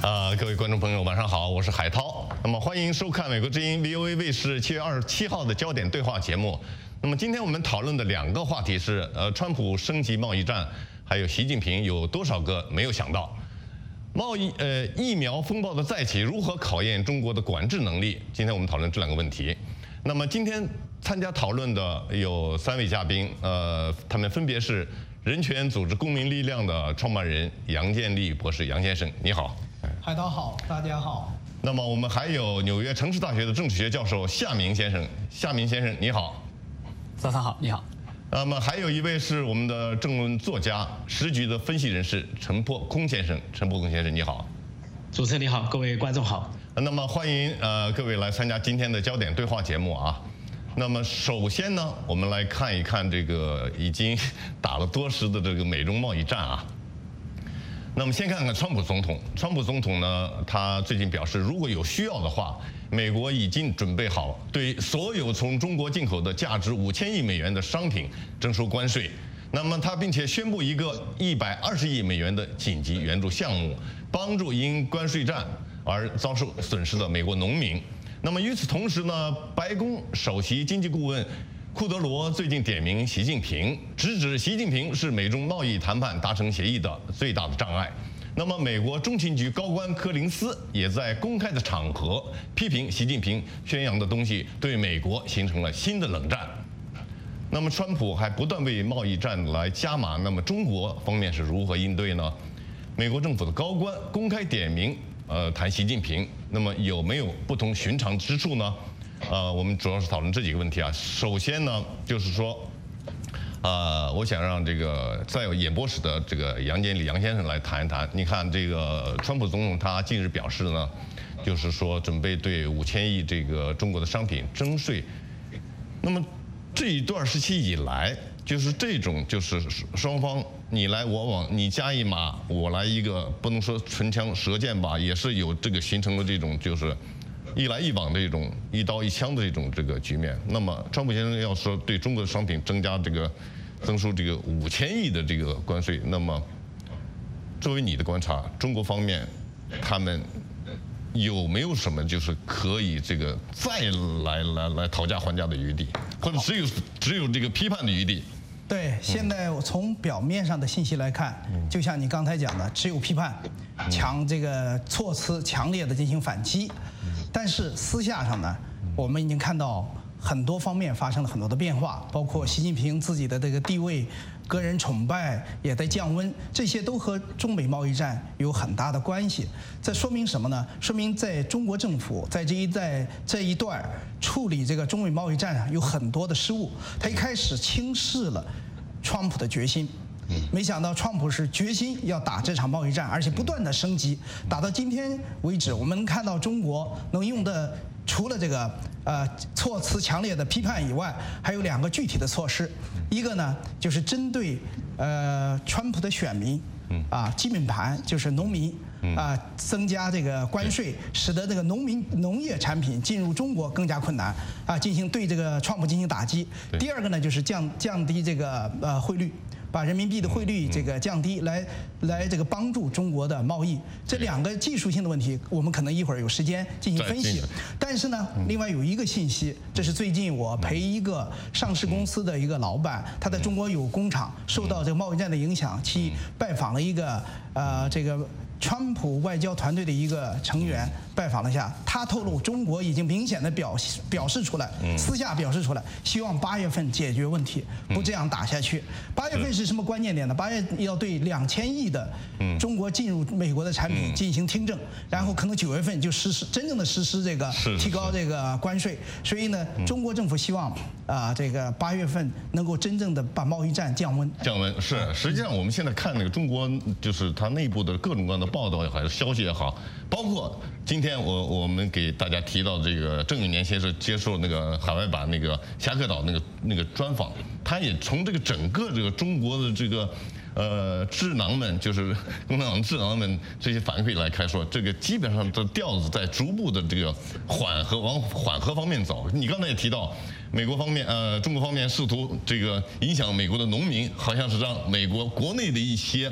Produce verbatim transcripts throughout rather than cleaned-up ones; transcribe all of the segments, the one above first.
呃，各位观众朋友，晚上好，我是海涛。那么欢迎收看美国之音 V O A 卫视七月二十七号的焦点对话节目。那么今天我们讨论的两个话题是：呃，川普升级贸易战，还有习近平有多少个没有想到？贸易呃疫苗风暴的再起，如何考验中国的管制能力？今天我们讨论这两个问题。那么今天参加讨论的有三位嘉宾，呃，他们分别是人权组织公民力量的创办人杨建立博士，杨先生，你好。 海涛好，大家好。 那么我们还有纽约城市大学的政治学教授夏明先生，夏明先生你好。 早上好，你好。 那么还有一位是我们的政论作家、时局的分析人士陈破空先生，陈破空先生你好。 主持人你好，各位观众好。 那么欢迎呃各位来参加今天的焦点对话节目啊。那么首先呢，我们来看一看这个已经打了多时的这个美中贸易战啊。那么先看看川普总统，川普总统呢，他最近表示，如果有需要的话，美国已经准备好对所有从中国进口的价值五千亿美元的商品征收关税。那么他并且宣布一个一百二十亿美元的紧急援助项目，帮助因关税战而遭受损失的美国农民。那么与此同时呢，白宫首席经济顾问库德罗最近点名习近平，直指习近平是美中贸易谈判达成协议的最大的障碍。那么，美国中情局高官柯林斯也在公开的场合批评习近平宣扬的东西对美国形成了新的冷战。那么，川普还不断为贸易战来加码。那么，中国方面是如何应对呢？美国政府的高官公开点名，呃，谈习近平，那么有没有不同寻常之处呢？呃，我们主要是讨论这几个问题啊。首先呢，就是说，呃，我想让这个在有演播室的这个杨建立杨先生来谈一谈。你看，这个川普总统他近日表示呢，就是说准备对五千亿这个中国的商品征税。那么这一段时期以来，就是这种就是双方你来我往，你加一码，我来一个，不能说唇枪舌剑吧，也是有这个形成了这种就是一来一往的这种一刀一枪的这种这个局面。那么川普先生要说对中国的商品增加这个增收这个五千亿的这个关税，那么作为你的观察，中国方面他们有没有什么就是可以这个再来来来讨价还价的余地，或者只有只有这个批判的余地？ 对，现在从表面上的信息来看，就像你刚才讲的，只有批判，强这个措辞强烈的进行反击。但是私下上呢，我们已经看到很多方面发生了很多的变化，包括习近平自己的这个地位、个人崇拜也在降温，这些都和中美贸易战有很大的关系。这说明什么呢？说明在中国政府在这一在这一段处理这个中美贸易战上有很多的失误。他一开始轻视了川普的决心。没想到川普是决心要打这场贸易战，而且不断的升级，打到今天为止，我们能看到中国能用的除了这个呃措辞强烈的批判以外，还有两个具体的措施。一个呢就是针对呃川普的选民啊基本盘就是农民啊增加这个关税，使得这个农民农业产品进入中国更加困难啊，进行对这个川普进行打击。第二个呢就是降降低这个呃汇率。把人民币的汇率这个降低，来来这个帮助中国的贸易，这两个技术性的问题，我们可能一会儿有时间进行分析。但是呢，另外有一个信息，这是最近我陪一个上市公司的一个老板，他在中国有工厂，受到这个贸易战的影响，去拜访了一个呃这个川普外交团队的一个成员，拜访了一下，他透露中国已经明显的表表示出来，私下表示出来，希望八月份解决问题，不这样打下去。八月份是什么关键点呢？八月要对两千亿的中国进入美国的产品进行听证，然后可能九月份就实施真正的实施这个提高这个关税。所以呢，中国政府希望啊，这个八月份能够真正的把贸易战降温。 降温是，实际上我们现在看那个中国，就是它内部的各种各样的报道也好，还是消息也好，包括今天我我们给大家提到这个郑永年先生接受那个海外版那个侠客岛那个那个专访，他也从这个整个这个中国的这个呃智囊们，就是共产党智囊们这些反馈来看说，这个基本上这调子在逐步的这个缓和往缓和方面走。你刚才也提到，美国方面呃中国方面试图这个影响美国的农民，好像是让美国国内的一些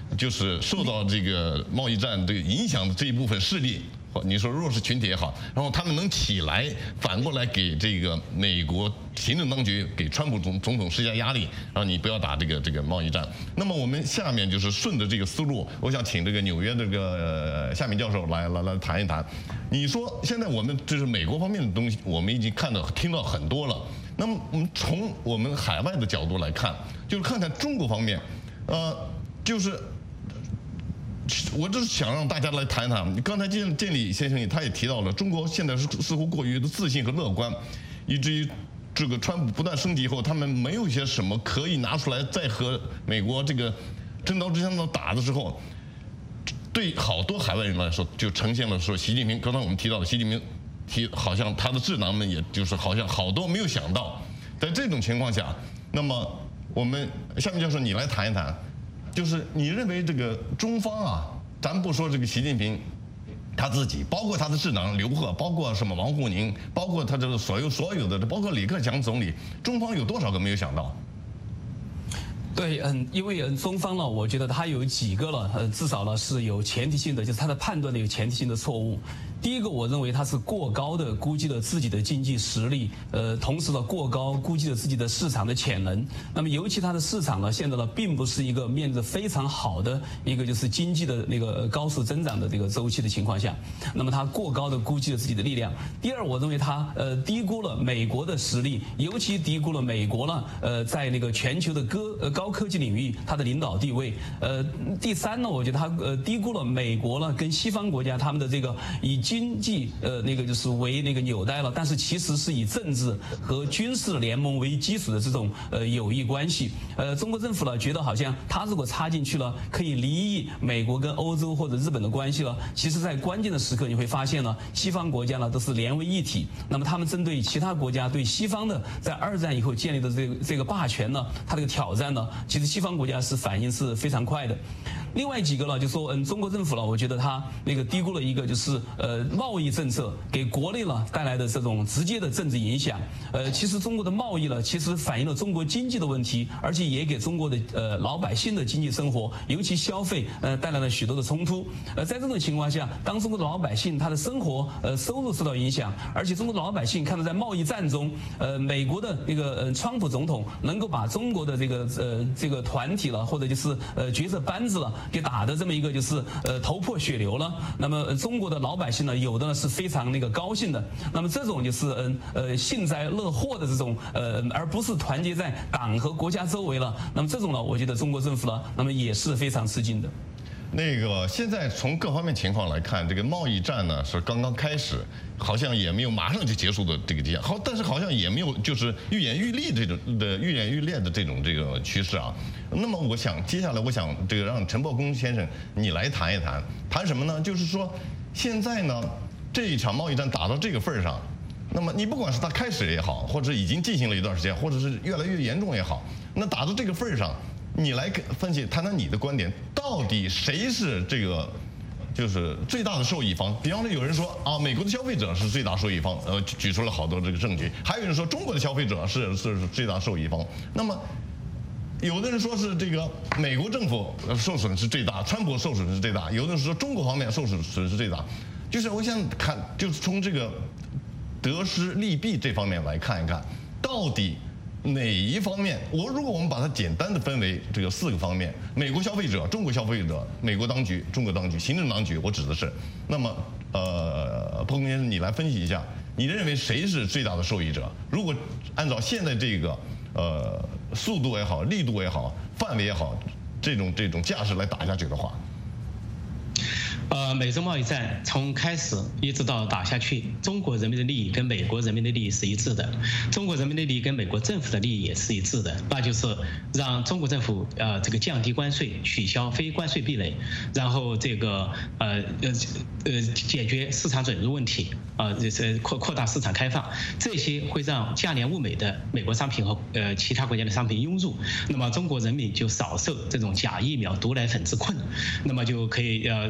就是受到这个贸易战这个影响的这一部分势力，你说弱势群体也好，然后他们能起来，反过来给这个美国行政当局、给川普总总统施加压力，让你不要打这个这个贸易战。那么我们下面就是顺着这个思路，我想请这个纽约这个夏敏教授来来来谈一谈。你说现在我们就是美国方面的东西，我们已经看到听到很多了。那么我们从我们海外的角度来看，就是看看中国方面，呃，就是。我就是想让大家来谈谈。刚才建建立先生他也提到了，中国现在是似乎过于的自信和乐观，以至于这个川普不断升级以后，他们没有一些什么可以拿出来再和美国这个真刀真枪的打的时候，对好多海外人来说，就呈现了说习近平刚才我们提到的习近平提，好像他的智囊们也就是好像好多没有想到，在这种情况下，那么我们夏明教授你来谈一谈。就是你认为这个中方啊，咱不说这个习近平他自己，包括他的智囊刘鹤，包括什么王沪宁，包括他这个所有所有的，包括李克强总理，中方有多少个没有想到？ 对，嗯，因为嗯，中方呢，我觉得他有几个了，呃，至少呢是有前提性的，就是他的判断呢有前提性的错误。第一个，我认为他是过高的估计了自己的经济实力，呃，同时呢过高估计了自己的市场的潜能。那么尤其它的市场呢，现在呢并不是一个面对非常好的一个就是经济的那个高速增长的这个周期的情况下，那么他过高的估计了自己的力量。第二，我认为他呃低估了美国的实力，尤其低估了美国呢呃在那个全球的高呃高科技领域它的领导地位。呃，第三呢，我觉得他呃低估了美国呢跟西方国家他们的这个以经济呃那个就是为那个纽带了，但是其实是以政治和军事联盟为基础的这种呃友谊关系。呃，中国政府呢觉得好像他如果插进去了，可以离异美国跟欧洲或者日本的关系了。其实，在关键的时刻，你会发现呢，西方国家呢都是连为一体。那么他们针对其他国家对西方的在二战以后建立的这个这个霸权呢，它这个挑战呢，其实西方国家是反应是非常快的。另外几个呢，就说嗯，中国政府呢，我觉得他那个低估了一个就是呃贸易政策给国内呢带来的这种直接的政治影响。呃，其实中国的贸易呢，其实反映了中国经济的问题，而且也给中国的呃老百姓的经济生活，尤其消费呃带来了许多的冲突。呃，在这种情况下，当中国的老百姓他的生活呃收入受到影响，而且中国的老百姓看到在贸易战中，呃，美国的那个呃川普总统能够把中国的这个呃这个团体了，或者就是呃决策班子了。给打的这么一个就是呃头破血流了，那么、呃、中国的老百姓呢，有的呢是非常那个高兴的，那么这种就是嗯 呃, 呃幸灾乐祸的这种呃，而不是团结在党和国家周围了，那么这种呢，我觉得中国政府呢，那么也是非常吃惊的。 那个现在从各方面情况来看，这个贸易战呢是刚刚开始，好像也没有马上就结束的这个迹象。好，但是好像也没有就是愈演愈烈这种的愈演愈烈的这种这个趋势啊。那么我想接下来我想这个让陈伯公先生你来谈一谈，谈什么呢？就是说现在呢这一场贸易战打到这个份儿上，那么你不管是它开始也好，或者已经进行了一段时间，或者是越来越严重也好，那打到这个份儿上。你来分析，谈谈你的观点，到底谁是这个就是最大的受益方？比方说，有人说啊，美国的消费者是最大受益方，呃，举出了好多这个证据；还有人说中国的消费者是是是最大受益方。那么，有的人说是这个美国政府受损是最大，川普受损是最大；有的人说中国方面受损是最大。就是我想看，就是从这个得失利弊这方面来看一看，到底。哪一方面？我如果我们把它简单的分为这个四个方面：美国消费者、中国消费者、美国当局、中国当局、行政当局，我指的是。那么，呃，彭先生，你来分析一下，你认为谁是最大的受益者？如果按照现在这个呃速度也好、力度也好、范围也好，这种这种架势来打下去的话。 呃，美中贸易战从开始一直到打下去，中国人民的利益跟美国人民的利益是一致的，中国人民的利益跟美国政府的利益也是一致的，那就是让中国政府呃这个降低关税，取消非关税壁垒，然后这个呃呃呃解决市场准入问题啊，这、呃、是扩扩大市场开放，这些会让价廉物美的美国商品和呃其他国家的商品涌入，那么中国人民就少受这种假疫苗、毒奶粉之困，那么就可以呃不用这个。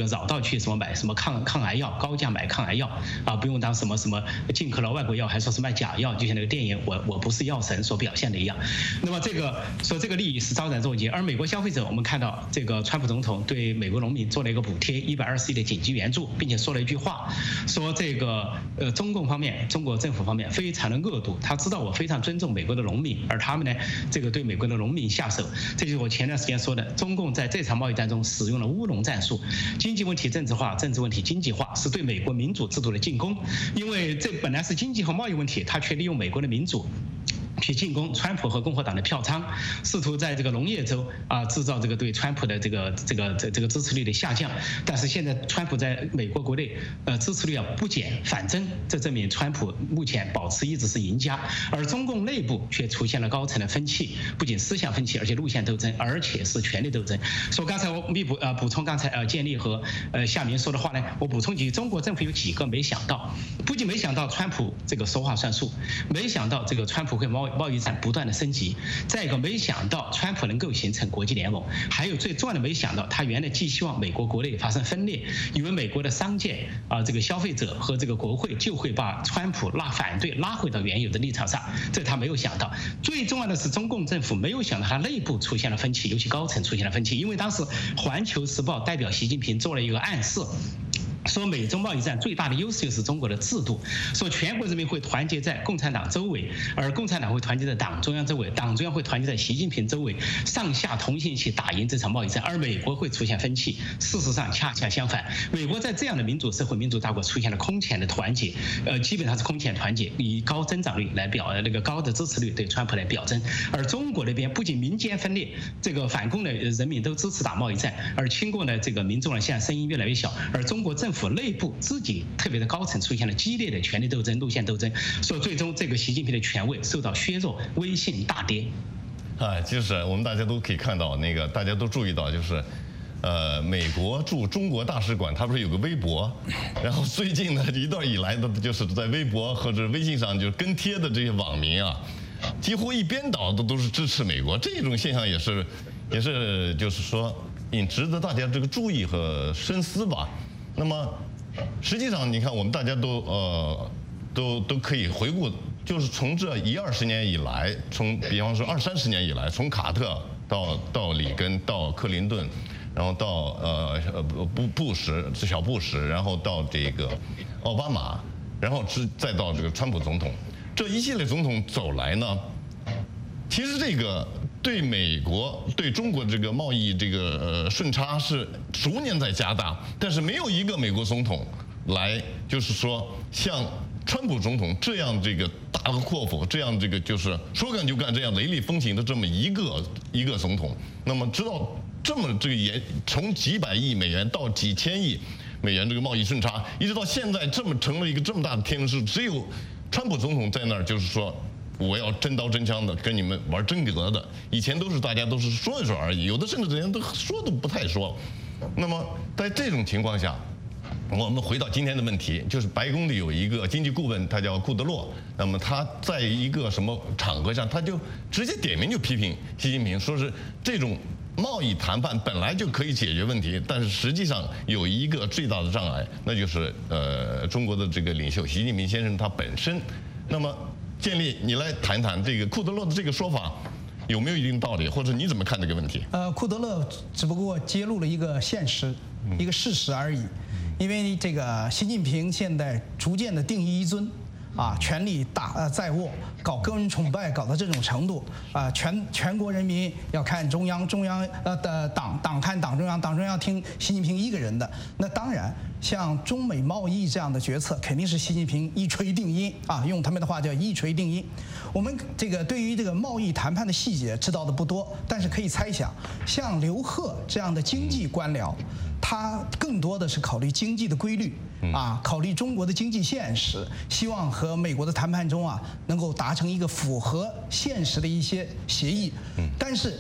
个绕道去什么买什么抗抗癌药，高价买抗癌药啊，不用当什么什么进口了外国药，还说是卖假药，就像那个电影我我不是药神所表现的一样。那么这个说这个利益是招展作结，而美国消费者，我们看到这个川普总统对美国农民做了一个补贴一百二十亿的紧急援助，并且说了一句话，说这个呃中共方面，中国政府方面非常的恶毒，他知道我非常尊重美国的农民，而他们呢这个对美国的农民下手，这就是我前段时间说的，中共在这场贸易战中使用了乌龙战术，经济问题政治化，政治问题经济化，是对美国民主制度的进攻，因为这本来是经济和贸易问题，他却利用美国的民主去进攻川普和共和党的票仓，试图在这个农业州啊制造这个对川普的这个这个这这个支持率的下降。但是现在川普在美国国内呃支持率啊不减反增，这证明川普目前保持一直是赢家，而中共内部却出现了高层的分歧，不仅思想分歧，而且路线斗争，而且是权力斗争。所以刚才我弥补呃补充刚才呃建立和呃夏明说的话呢，我补充几句，中国政府有几个没想到，不仅没想到川普这个说话算数，没想到这个川普会贸易贸易战不断的升级，再一个没想到川普能够形成国际联盟，还有最重要的没想到，他原来寄希望美国国内发生分裂，以为美国的商界啊这个消费者和这个国会就会把川普拉反对拉回到原有的立场上，这他没有想到。最重要的是中共政府没有想到他内部出现了分歧，尤其高层出现了分歧，因为当时《环球时报》代表习近平做了一个暗示，说美中贸易战最大的优势就是中国的制度，说全国人民会团结在共产党周围，而共产党会团结在党中央周围，党中央会团结在习近平周围，上下同心一起打赢这场贸易战，而美国会出现分歧。事实上恰恰相反，美国在这样的民主社会民主大国出现了空前的团结，呃，基本上是空前团结，以高增长率来表那个高的支持率对川普来表征。而中国那边不仅民间分裂，这个反共的人民都支持打贸易战，而亲共的这个民众呢现在声音越来越小，而中国政府内部自己特别的高层出现了激烈的权力斗争、路线斗争，所以最终这个习近平的权威受到削弱，威信大跌。 哎，就是我们大家都可以看到，那个大家都注意到，就是，呃，美国驻中国大使馆它不是有个微博，然后最近呢一段以来的，就是在微博或者微信上就是跟贴的这些网民啊，几乎一边倒的都是支持美国，这种现象也是，也是就是说，也值得大家这个注意和深思吧。那么，实际上你看，我们大家都呃，都都可以回顾。就是从这一二十年以来，从比方说二三十年以来，从卡特到到里根到克林顿，然后到呃呃布布什小布什，然后到这个奥巴马，然后是再到这个川普总统，这一系列总统走来呢，其实这个对美国对中国这个贸易这个呃顺差是逐年在加大，但是没有一个美国总统来就是说像川普总统这样这个大刀阔斧，这样这个就是说干就干，这样雷厉风行的这么一个一个总统，那么知道这么这个严从几百亿美元到几千亿美元这个贸易顺差，一直到现在这么成了一个这么大的天书，只有川普总统在那儿就是说我要真刀真枪的跟你们玩真格的，以前都是大家都是说一说而已，有的甚至连都说都不太说。那么在这种情况下，我们回到今天的问题，就是白宫里有一个经济顾问，他叫库德洛。那么他在一个什么场合上，他就直接点名就批评习近平，说是这种贸易谈判本来就可以解决问题，但是实际上有一个最大的障碍，那就是呃中国的这个领袖习近平先生他本身。那么建立，你来谈谈这个库德洛的这个说法有没有一定道理，或者你怎么看这个问题？ 呃，库德勒只不过揭露了一个现实，一个事实而已。因为这个习近平现在逐渐的定义一尊，啊，权力大呃在握，搞个人崇拜搞到这种程度，啊，全全国人民要看中央，中央呃的党党看党中央，党中央听习近平一个人的。那当然，像中美贸易这样的决策，肯定是习近平一锤定音啊，用他们的话叫一锤定音。我们这个对于这个贸易谈判的细节知道的不多，但是可以猜想，像刘鹤这样的经济官僚，他更多的是考虑经济的规律啊，考虑中国的经济现实，希望和美国的谈判中啊能够达成一个符合现实的一些协议。但是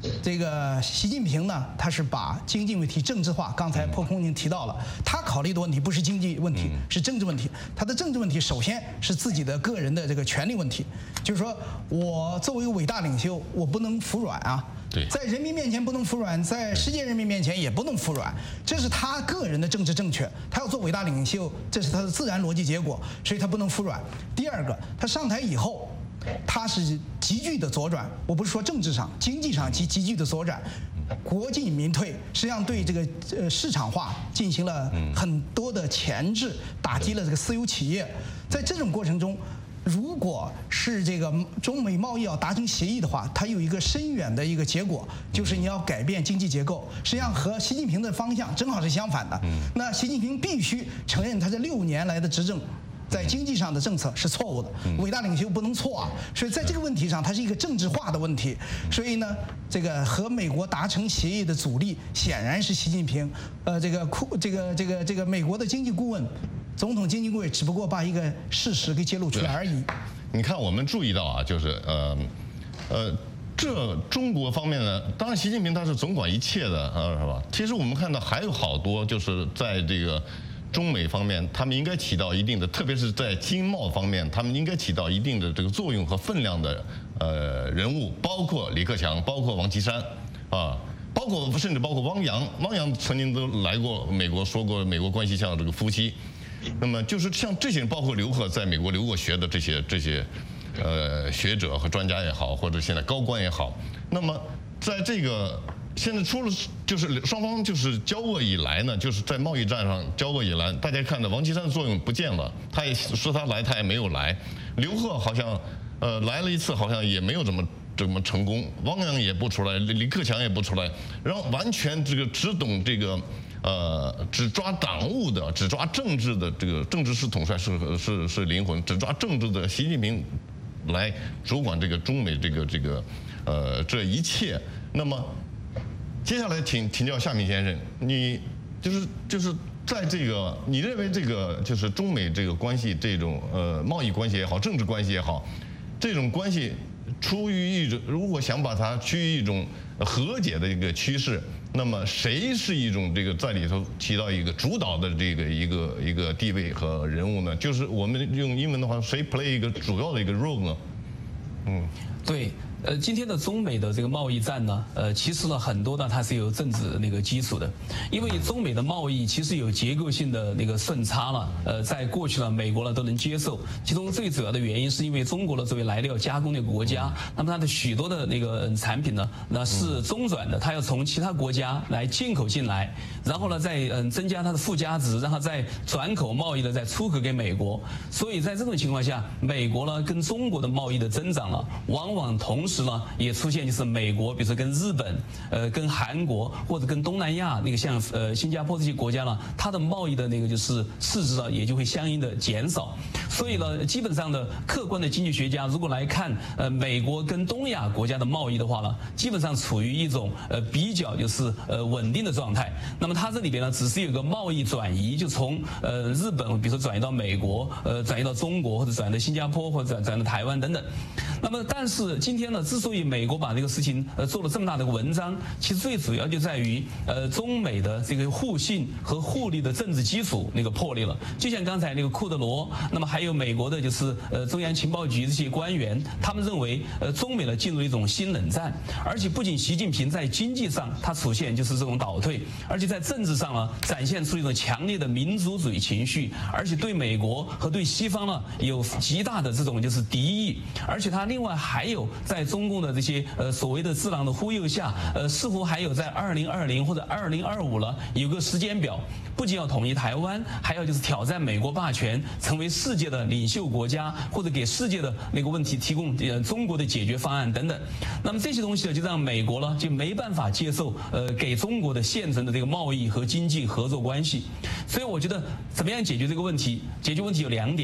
这个习近平呢，他是把经济问题政治化。刚才破空已经提到了，他考虑的问题不是经济问题，是政治问题。他的政治问题首先是自己的个人的这个权利问题，就是说我作为一个伟大领袖，我不能服软啊。在人民面前不能服软，在世界人民面前也不能服软，这是他个人的政治正确。他要做伟大领袖，这是他的自然逻辑结果，所以他不能服软。第二个，他上台以后，他是急剧的左转，我不是说政治上，经济上急急剧的左转，国进民退，实际上对这个呃市场化进行了很多的钳制，打击了这个私有企业。在这种过程中，如果是这个中美贸易要达成协议的话，它有一个深远的一个结果，就是你要改变经济结构。实际上和习近平的方向正好是相反的。那习近平必须承认他这六年来的执政在经济上的政策是错误的，伟大领袖不能错啊。所以在这个问题上，它是一个政治化的问题。所以呢，这个和美国达成协议的阻力显然是习近平。呃，这个库这个这个这个美国的经济顾问。总统经济顾问只不过把一个事实给揭露出来而已。 你看，我们注意到啊，就是呃，呃，这中国方面呢，当然习近平他是总管一切的啊，是吧？其实我们看到还有好多就是在这个中美方面，他们应该起到一定的，特别是在经贸方面，他们应该起到一定的这个作用和分量的呃人物，包括李克强，包括王岐山，啊。包括甚至包括汪洋，汪洋曾经都来过美国，说过美国关系像这个夫妻。那么就是像这些人，包括刘鹤在美国留过学的这些这些，呃学者和专家也好，或者现在高官也好，那么在这个现在出了就是双方就是交恶以来呢，就是在贸易战上交恶以来，大家看到王岐山的作用不见了，他也说他来，他也没有来。刘鹤好像呃来了一次，好像也没有怎么怎么成功。汪洋也不出来，李克强也不出来，然后完全这个只懂这个。呃，只抓党务的，只抓政治的，这个政治是统帅，是是是灵魂，只抓政治的习近平来主管这个中美这个这个呃这一切。那么接下来请请教夏明先生，你就是就是在这个你认为这个就是中美这个关系这种呃贸易关系也好，政治关系也好，这种关系出于一种如果想把它趋于一种和解的一个趋势。那么谁是一种这个在里头起到一个主导的这个一个一个地位和人物呢？就是我们用英文的话，谁 play 一个主要的一个 role 呢？嗯， 对。呃，今天的中美的这个贸易战呢，呃，其实呢很多呢它是有政治那个基础的，因为中美的贸易其实有结构性的那个顺差了，呃，在过去呢美国呢都能接受，其中最主要的原因是因为中国呢作为来料加工的国家，那么它的许多的那个产品呢，那是中转的，它要从其他国家来进口进来，然后呢再嗯增加它的附加值，然后再转口贸易的再出口给美国，所以在这种情况下，美国呢跟中国的贸易的增长呢，往往同时呢，也出现就是美国，比如说跟日本、呃，跟韩国或者跟东南亚那个像呃新加坡这些国家呢，它的贸易的那个就是市值啊，也就会相应的减少。所以呢，基本上的客观的经济学家如果来看呃美国跟东亚国家的贸易的话呢，基本上处于一种呃比较就是呃稳定的状态。那么它这里边呢，只是有个贸易转移，就从呃日本，比如说转移到美国，呃转移到中国，或者转移到新加坡，或者转转移到台湾等等。那么但是今天呢，之所以美国把这个事情呃做了这么大的文章，其实最主要就在于呃中美的这个互信和互利的政治基础那个破裂了。就像刚才那个库德罗，那么还有美国的就是呃中央情报局这些官员，他们认为呃中美呢进入一种新冷战，而且不仅习近平在经济上他出现就是这种倒退，而且在政治上呢展现出一种强烈的民族主义情绪，而且对美国和对西方呢有极大的这种就是敌意，而且他另外还有在中共的这些呃所谓的智囊的忽悠下，呃似乎还有在二零二零或者二零二五了有个时间表，不仅要统一台湾，还要就是挑战美国霸权，成为世界的领袖国家，或者给世界的那个问题提供呃中国的解决方案等等。那么这些东西呢，就让美国呢就没办法接受呃给中国的现成的这个贸易和经济合作关系。所以我觉得怎么样解决这个问题？解决问题有两点。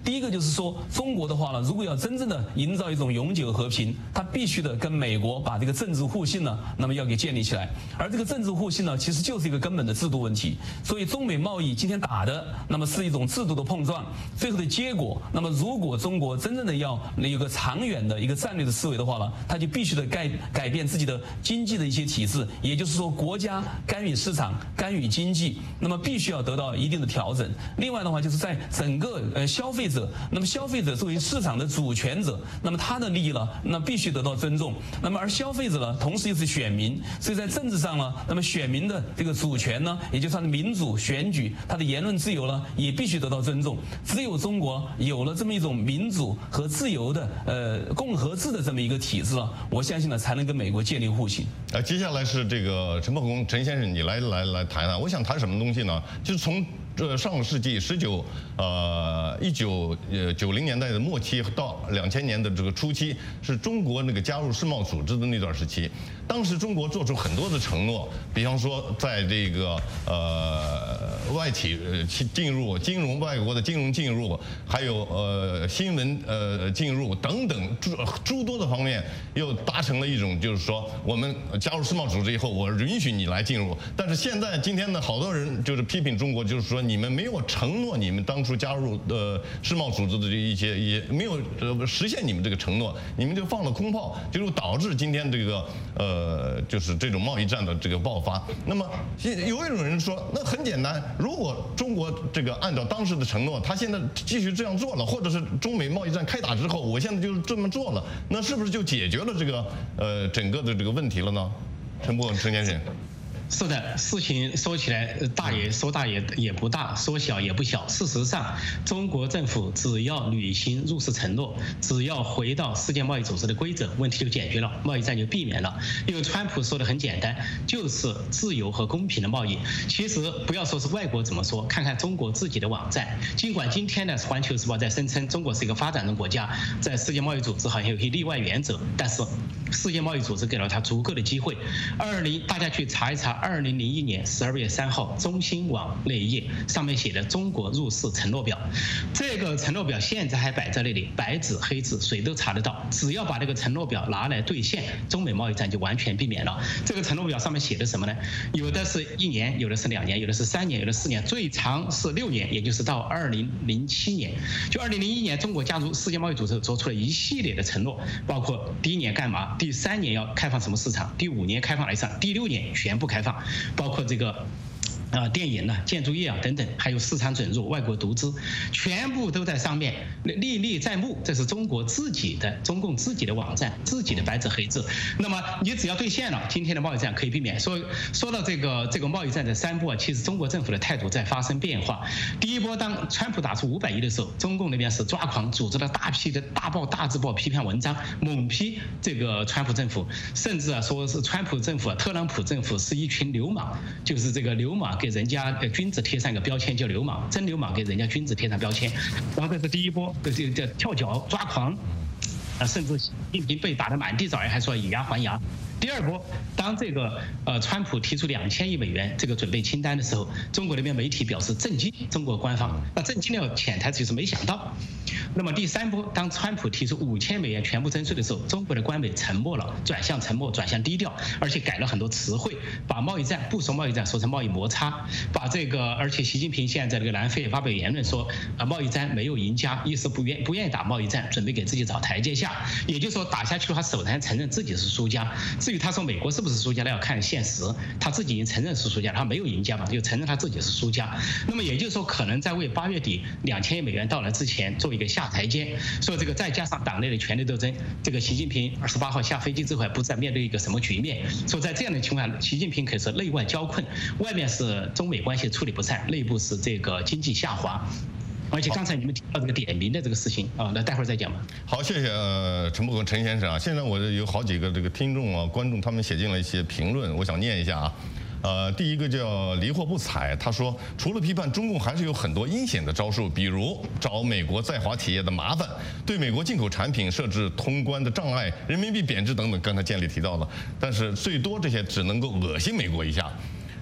第一个就是说，中国的话呢，如果要真正的营造一种永久和平，它必须的跟美国把这个政治互信呢，那么要给建立起来。而这个政治互信呢，其实就是一个根本的制度问题。所以中美贸易今天打的，那么是一种制度的碰撞，最后的结果，那么如果中国真正的要有个长远的一个战略的思维的话呢，它就必须的改改变自己的经济的一些体制，也就是说，国家干预市场、干预经济，那么必须要得到一定的调整。另外的话，就是在整个呃消费者，那么消费者作为市场的主权者，那么他的利益呢，那必须得到尊重。那么而消费者呢，同时又是选民，所以在政治上呢，那么选民的这个主权呢，也就是他的民主选举，他的言论自由呢，也必须得到尊重。只有中国有了这么一种民主和自由的呃共和制的这么一个体制了，我相信呢，才能跟美国建立互信。 呃，接下来是这个陈伯公陈先生，你来来来谈谈。我想谈什么东西呢？就是从这上个世纪十九呃一九呃九零年代的末期到两千年的这个初期，是中国那个加入世贸组织的那段时期。当时中国做出很多的承诺，比方说在这个呃外企呃进入金融外国的金融进入，还有呃新闻呃进入等等诸诸多的方面，又达成了一种就是说我们加入世贸组织以后，我允许你来进入。但是现在今天呢，好多人就是批评中国，就是说你们没有承诺，你们当初加入呃世贸组织的这一些也没有呃实现你们这个承诺，你们就放了空炮，就导致今天这个呃就是这种贸易战的这个爆发。那么有一种人说，那很简单，如果中国这个按照当时的承诺，他现在继续这样做了，或者是中美贸易战开打之后，我现在就这么做了，那是不是就解决了这个呃整个的这个问题了呢？陈伯陈先生。 是的，事情说起来大也说大也也不大，说小也不小。事实上，中国政府只要履行入世承诺，只要回到世界贸易组织的规则，问题就解决了，贸易战就避免了。因为川普说的很简单，就是自由和公平的贸易。其实不要说是外国怎么说，看看中国自己的网站。尽管今天呢，《环球时报》在声称中国是一个发展中国家，在世界贸易组织好像有些例外原则，但是世界贸易组织给了他足够的机会。二零大家去查一查。二零零一年十二月三号，中新网那一页上面写的中国入世承诺表，这个承诺表现在还摆在那里，白纸黑字，谁都查得到。只要把这个承诺表拿来兑现，中美贸易战就完全避免了。这个承诺表上面写的什么呢？有的是一年，有的是两年，有的是三年，有的四年，最长是六年，也就是到二零零七年。就二零零一年，中国加入世界贸易组织，做出了一系列的承诺，包括第一年干嘛，第三年要开放什么市场，第五年开放哪一场，第六年全部开放。包括这个啊，电影呢、建筑业啊等等，还有市场准入、外国独资，全部都在上面，历历在目。这是中国自己的、中共自己的网站、自己的白纸黑字。那么你只要兑现了，今天的贸易战可以避免。说说到这个这个贸易战的三波啊，其实中国政府的态度在发生变化。第一波，当川普打出五百亿的时候，中共那边是抓狂，组织了大批的大报、大字报批判文章，猛批这个川普政府，甚至啊说是川普政府、啊、特朗普政府是一群流氓，就是这个流氓。给人家君子贴上一个标签叫流氓，真流氓给人家君子贴上标签，然后这是第一波，这这这跳脚抓狂，啊，甚至习近平被打得满地找牙，还说以牙还牙。第二波，当这个呃川普提出两千亿美元这个准备清单的时候，中国那边媒体表示震惊，中国官方那震惊的潜台词就是没想到。那么第三波，当川普提出五千美元全部征税的时候，中国的官媒沉默了，转向沉默，转向低调，而且改了很多词汇，把贸易战不说贸易战，说成贸易摩擦，把这个而且习近平现在在这个南非发表言论说啊贸易战没有赢家，意思不愿不愿意打贸易战，准备给自己找台阶下，也就是说打下去了，他首先承认自己是输家。至于他说美国是不是输家，那要看现实，他自己已经承认是输家，他没有赢家嘛，就承认他自己是输家。那么也就是说，可能在为八月底两千亿美元到来之前做一个下台阶。所以这个再加上党内的权力斗争，这个习近平二十八号下飞机之后不知道面对一个什么局面。所以在这样的情况下，习近平可以说内外交困，外面是中美关系处理不善，内部是这个经济下滑。而且刚才你们提到这个点名的这个事情啊，那待会儿再讲吧。 好，谢谢呃陈伯公陈先生啊。现在我有好几个这个听众啊、观众，他们写进了一些评论，我想念一下啊。呃，第一个叫离货不采，他说，除了批判中共，还是有很多阴险的招数，比如找美国在华企业的麻烦，对美国进口产品设置通关的障碍，人民币贬值等等，刚才建立提到了。但是最多这些只能够恶心美国一下。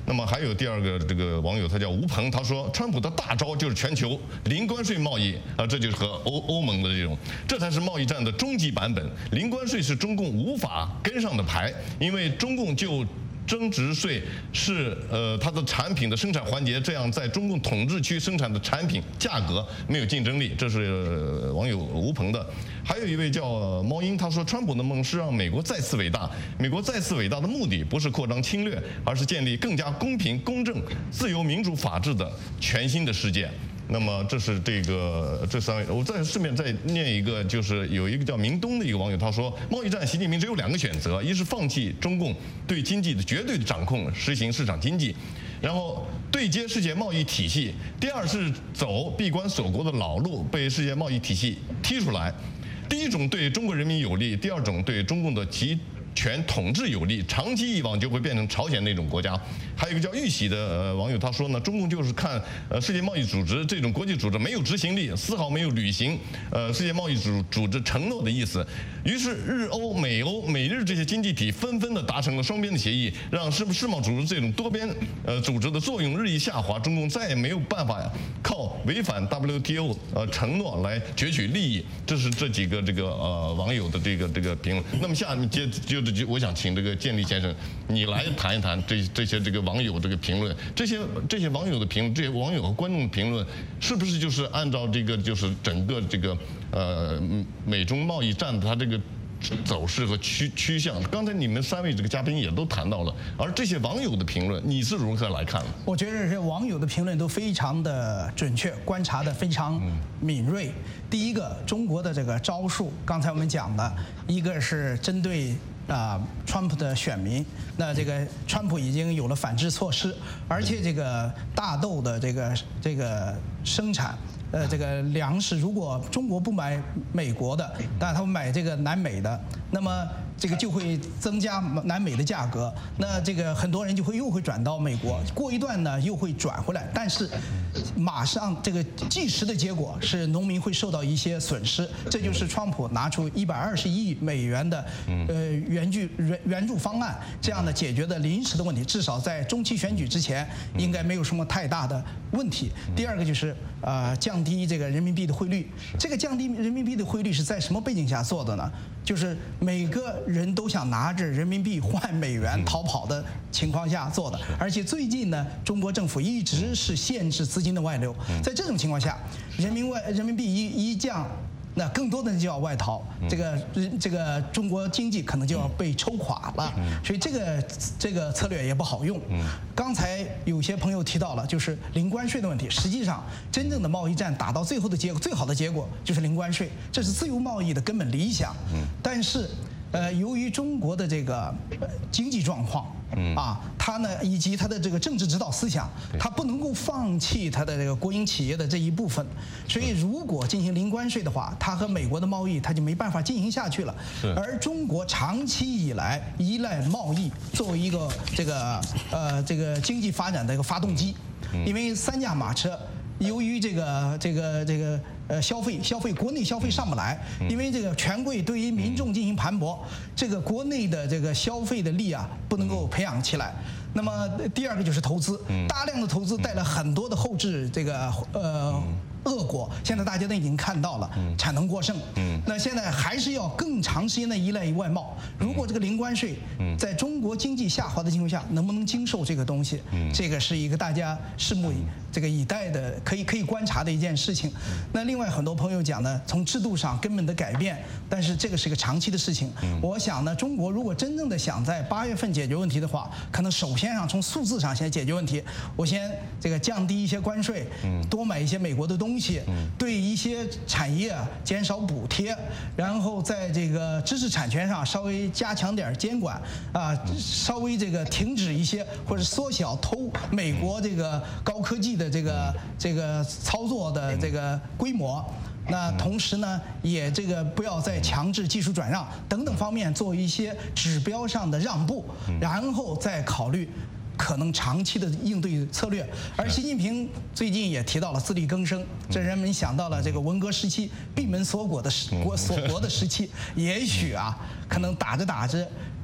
那么还有第二个这个网友，他叫吴鹏，他说川普的大招就是全球零关税贸易啊，这就是和欧欧盟的这种，这才是贸易战的终极版本。零关税是中共无法跟上的牌，因为中共就增值税是呃它的产品的生产环节，这样在中共统治区生产的产品价格没有竞争力，这是、呃、网友吴鹏的。还有一位叫猫英，他说川普的梦是让美国再次伟大，美国再次伟大的目的不是扩张侵略，而是建立更加公平、公正、自由、民主、法治的全新的世界。那么这是这个这三位，我再顺便再念一个，就是有一个叫明东的一个网友，他说贸易战习近平只有两个选择，一是放弃中共对经济的绝对的掌控，实行市场经济，然后对接世界贸易体系；第二是走闭关锁国的老路，被世界贸易体系踢出来。第一种对中国人民有利，第二种对中共的集权统治有利，长期以往就会变成朝鲜那种国家。还有一个叫玉玺的呃网友，他说呢，中共就是看呃世界贸易组织这种国际组织没有执行力，丝毫没有履行呃世界贸易组组织承诺的意思。于是日欧、美欧、美日这些经济体纷纷的达成了双边的协议，让世世贸组织这种多边呃组织的作用日益下滑，中共再也没有办法靠违反 W T O 呃承诺来攫取利益。这是这几个这个呃网友的这个这个评论。那么下面接就就我想请这个建立先生，你来谈一谈这这些这个网友这个评论，这些这些网友的评论，这些网友和观众的评论，是不是就是按照这个就是整个这个呃美中贸易战的它这个走势和趋趋向？刚才你们三位这个嘉宾也都谈到了，而这些网友的评论，你是如何来看的？ 我觉得这些网友的评论都非常的准确，观察的非常敏锐。第一个，中国的这个招数，刚才我们讲的，一个是针对啊，川普的选民，那这个川普已经有了反制措施，而且这个大豆的这个这个生产，呃，这个粮食如果中国不买美国的，但他们买这个南美的，那么这个就会增加南美的价格，那这个很多人就会又会转到美国，过一段呢又会转回来，但是马上这个即时的结果是农民会受到一些损失，这就是川普拿出一百二十亿美元的呃援助援援助方案，这样的解决的临时的问题，至少在中期选举之前应该没有什么太大的问题。第二个就是呃降低这个人民币的汇率，这个降低人民币的汇率是在什么背景下做的呢？就是每个人都想拿着人民币换美元逃跑的情况下做的，而且最近呢，中国政府一直是限制资金的外流，在这种情况下，人民外人民币一一降，那更多的人就要外逃，这个这个中国经济可能就要被抽垮了，所以这个这个策略也不好用。刚才有些朋友提到了，就是零关税的问题，实际上真正的贸易战打到最后的结果，最好的结果就是零关税，这是自由贸易的根本理想。但是呃，由于中国的这个经济状况，啊，它呢以及它的这个政治指导思想，它不能够放弃它的这个国营企业的这一部分，所以如果进行零关税的话，它和美国的贸易它就没办法进行下去了。而中国长期以来依赖贸易作为一个这个呃这个经济发展的一个发动机，因为三驾马车。由于这个这个这个呃消费消费国内消费上不来，因为这个权贵对于民众进行盘剥，这个国内的这个消费的力啊不能够培养起来。那么第二个就是投资，大量的投资带来很多的后置这个呃恶果，现在大家都已经看到了，产能过剩。那现在还是要更长时间的依赖于外贸。如果这个零关税在中国经济下滑的情况下，能不能经受这个东西？这个是一个大家拭目以这个以待的，可以可以观察的一件事情。那另外很多朋友讲呢，从制度上根本的改变，但是这个是一个长期的事情。我想呢，中国如果真正的想在八月份解决问题的话，可能首先上从数字上先解决问题。我先这个降低一些关税，多买一些美国的东西，对一些产业减少补贴，然后在这个知识产权上稍微加强点监管啊，稍微这个停止一些或者缩小偷美国这个高科技的这个这个操作的这个规模。那同时呢，也这个不要再强制技术转让等等方面做一些指标上的让步，然后再考虑可能长期的应对策略。而习近平最近也提到了自力更生，这人们想到了这个文革时期闭门锁国的时国锁国的时期，也许啊，可能打着打着，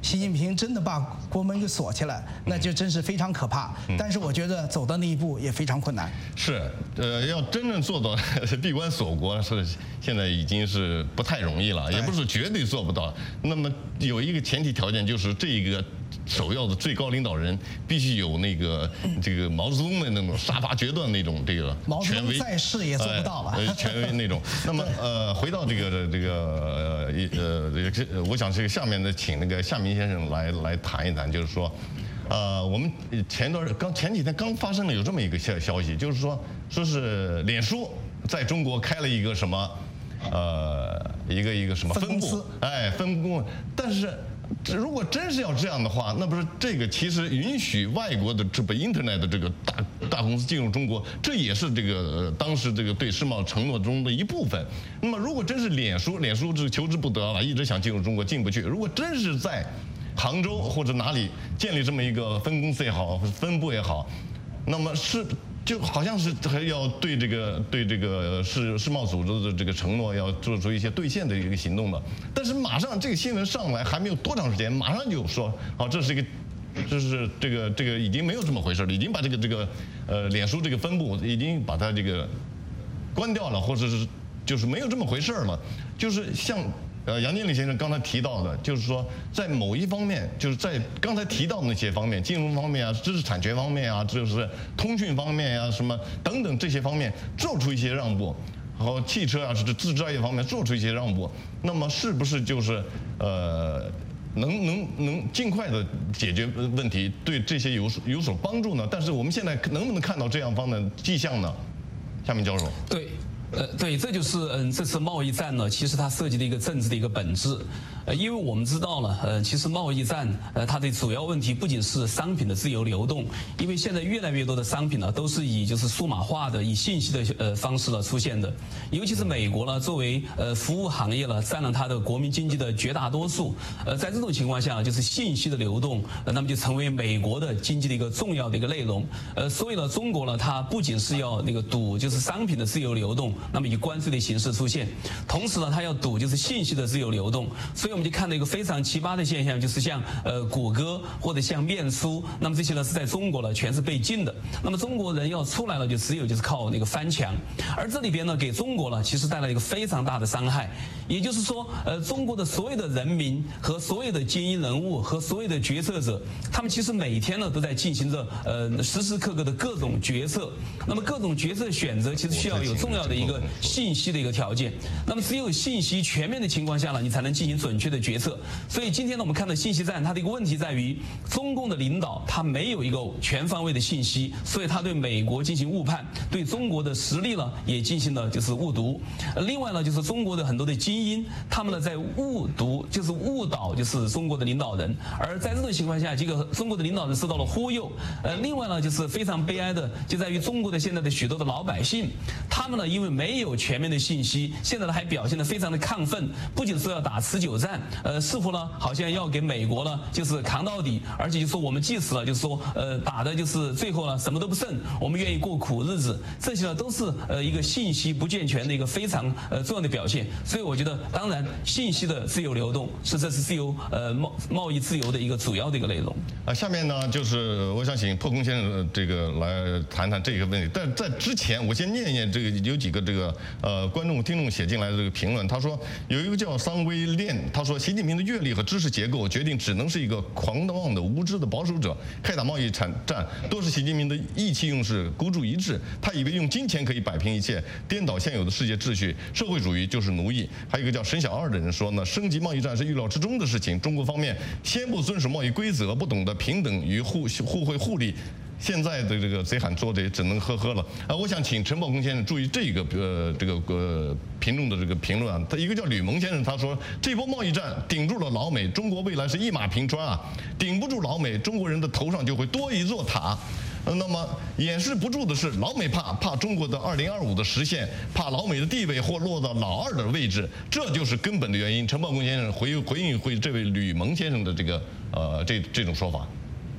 习近平真的把国门给锁起来，那就真是非常可怕。但是我觉得走到那一步也非常困难。 是，呃，要真正做到闭关锁国是现在已经是不太容易了，也不是绝对做不到。那么有一个前提条件就是这个首要的最高领导人必须有那个这个毛泽东的那种杀伐决断那种这个权威， 在世也做不到了， 呃，权威那种。那么呃，回到这个这个呃呃这个，我想这个下面的请那个夏明先生来来谈一谈，就是说。呃，我们前段刚前几天刚发生了有这么一个消消息，就是说说是脸书在中国开了一个什么，呃，一个一个什么分部，哎，分公，但是如果真是要这样的话，那不是这个其实允许外国的这个 Internet 的这个大大公司进入中国，这也是这个、呃、当时这个对世贸承诺中的一部分。那么如果真是脸书，脸书是求之不得了，一直想进入中国进不去。如果真是在杭州或者哪里建立这么一个分公司也好，分部也好，那么是就好像是还要对这个对这个世世贸组织的这个承诺要做出一些兑现的一个行动的。但是马上这个新闻上来还没有多长时间，马上就说啊，这是一个，这是这个这个已经没有这么回事了，已经把这个这个呃脸书这个分部已经把它这个关掉了，或者是就是没有这么回事了，就是像。呃，杨经理先生刚才提到的，就是说，在某一方面，就是在刚才提到的那些方面，金融方面啊，知识产权方面啊，就是通讯方面啊，什么等等这些方面做出一些让步，然后汽车啊，是制造业方面做出一些让步，那么是不是就是呃，能能能尽快的解决问题，对这些有有所帮助呢？但是我们现在能不能看到这样方面的迹象呢？夏明教授。 对。呃，对，这就是嗯，这次贸易战呢，其实它涉及的一个政治的一个本质。呃，因为我们知道了，呃，其实贸易战，呃，它的主要问题不仅是商品的自由流动，因为现在越来越多的商品呢，都是以就是数码化的、以信息的呃方式呢出现的。尤其是美国呢，作为呃服务行业呢，占了它的国民经济的绝大多数。呃，在这种情况下，就是信息的流动，呃，那么就成为美国的经济的一个重要的一个内容。呃，所以呢，中国呢，它不仅是要那个堵就是商品的自由流动，那么以关税的形式出现，同时呢，它要堵就是信息的自由流动。所以我们就看到一个非常奇葩的现象，就是像呃谷歌或者像面书，那么这些呢是在中国呢全是被禁的。那么中国人要出来了，就只有就是靠那个翻墙。而这里边呢，给中国呢其实带来一个非常大的伤害。也就是说，呃，中国的所有的人民和所有的精英人物和所有的决策者，他们其实每天呢都在进行着呃时时刻刻的各种决策。那么各种决策选择其实需要有重要的一个信息的一个条件。那么只有信息全面的情况下呢，你才能进行准确的决策。所以今天呢，我们看到信息战，它的一个问题在于，中共的领导他没有一个全方位的信息，所以他对美国进行误判，对中国的实力呢也进行了就是误读。另外呢，就是中国的很多的精英，他们呢在误读，就是误导，就是中国的领导人。而在这种情况下，这个中国的领导人受到了忽悠。呃，另外呢，就是非常悲哀的，就在于中国的现在的许多的老百姓，他们呢因为没有全面的信息，现在呢还表现得非常的亢奋，不仅说要打持久战，呃，似乎呢好像要给美国呢就是扛到底，而且就说我们即使了就是说呃打的就是最后呢什么都不剩，我们愿意过苦日子，这些呢都是呃一个信息不健全的一个非常呃重要的表现。所以我觉得，当然信息的自由流动是这是自由呃贸贸易自由的一个主要的一个内容。 啊，下面呢就是我想请破空先生这个来谈谈这个问题。但在之前，我先念一念这个有几个这个呃观众听众写进来的这个评论。他说有一个叫桑威炼，他说习近平的阅历和知识结构决定只能是一个狂妄的无知的保守者，开打贸易战都是习近平的意气用事、孤注一掷。他以为用金钱可以摆平一切，颠倒现有的世界秩序，社会主义就是奴役。还有一个叫沈小二的人说呢，升级贸易战是预料之中的事情，中国方面先不遵守贸易规则，不懂得平等与互互惠互利。现在的这个贼喊捉贼，只能呵呵了啊！我想请陈宝公先生注意这个呃这个呃评论的这个评论啊。他一个叫吕蒙先生，他说这波贸易战顶住了老美，中国未来是一马平川啊！顶不住老美，中国人的头上就会多一座塔。那么掩饰不住的是，老美怕怕中国的二零二五的实现，怕老美的地位或落到老二的位置，这就是根本的原因。陈宝公先生回回应回这位吕蒙先生的这个呃这这种说法。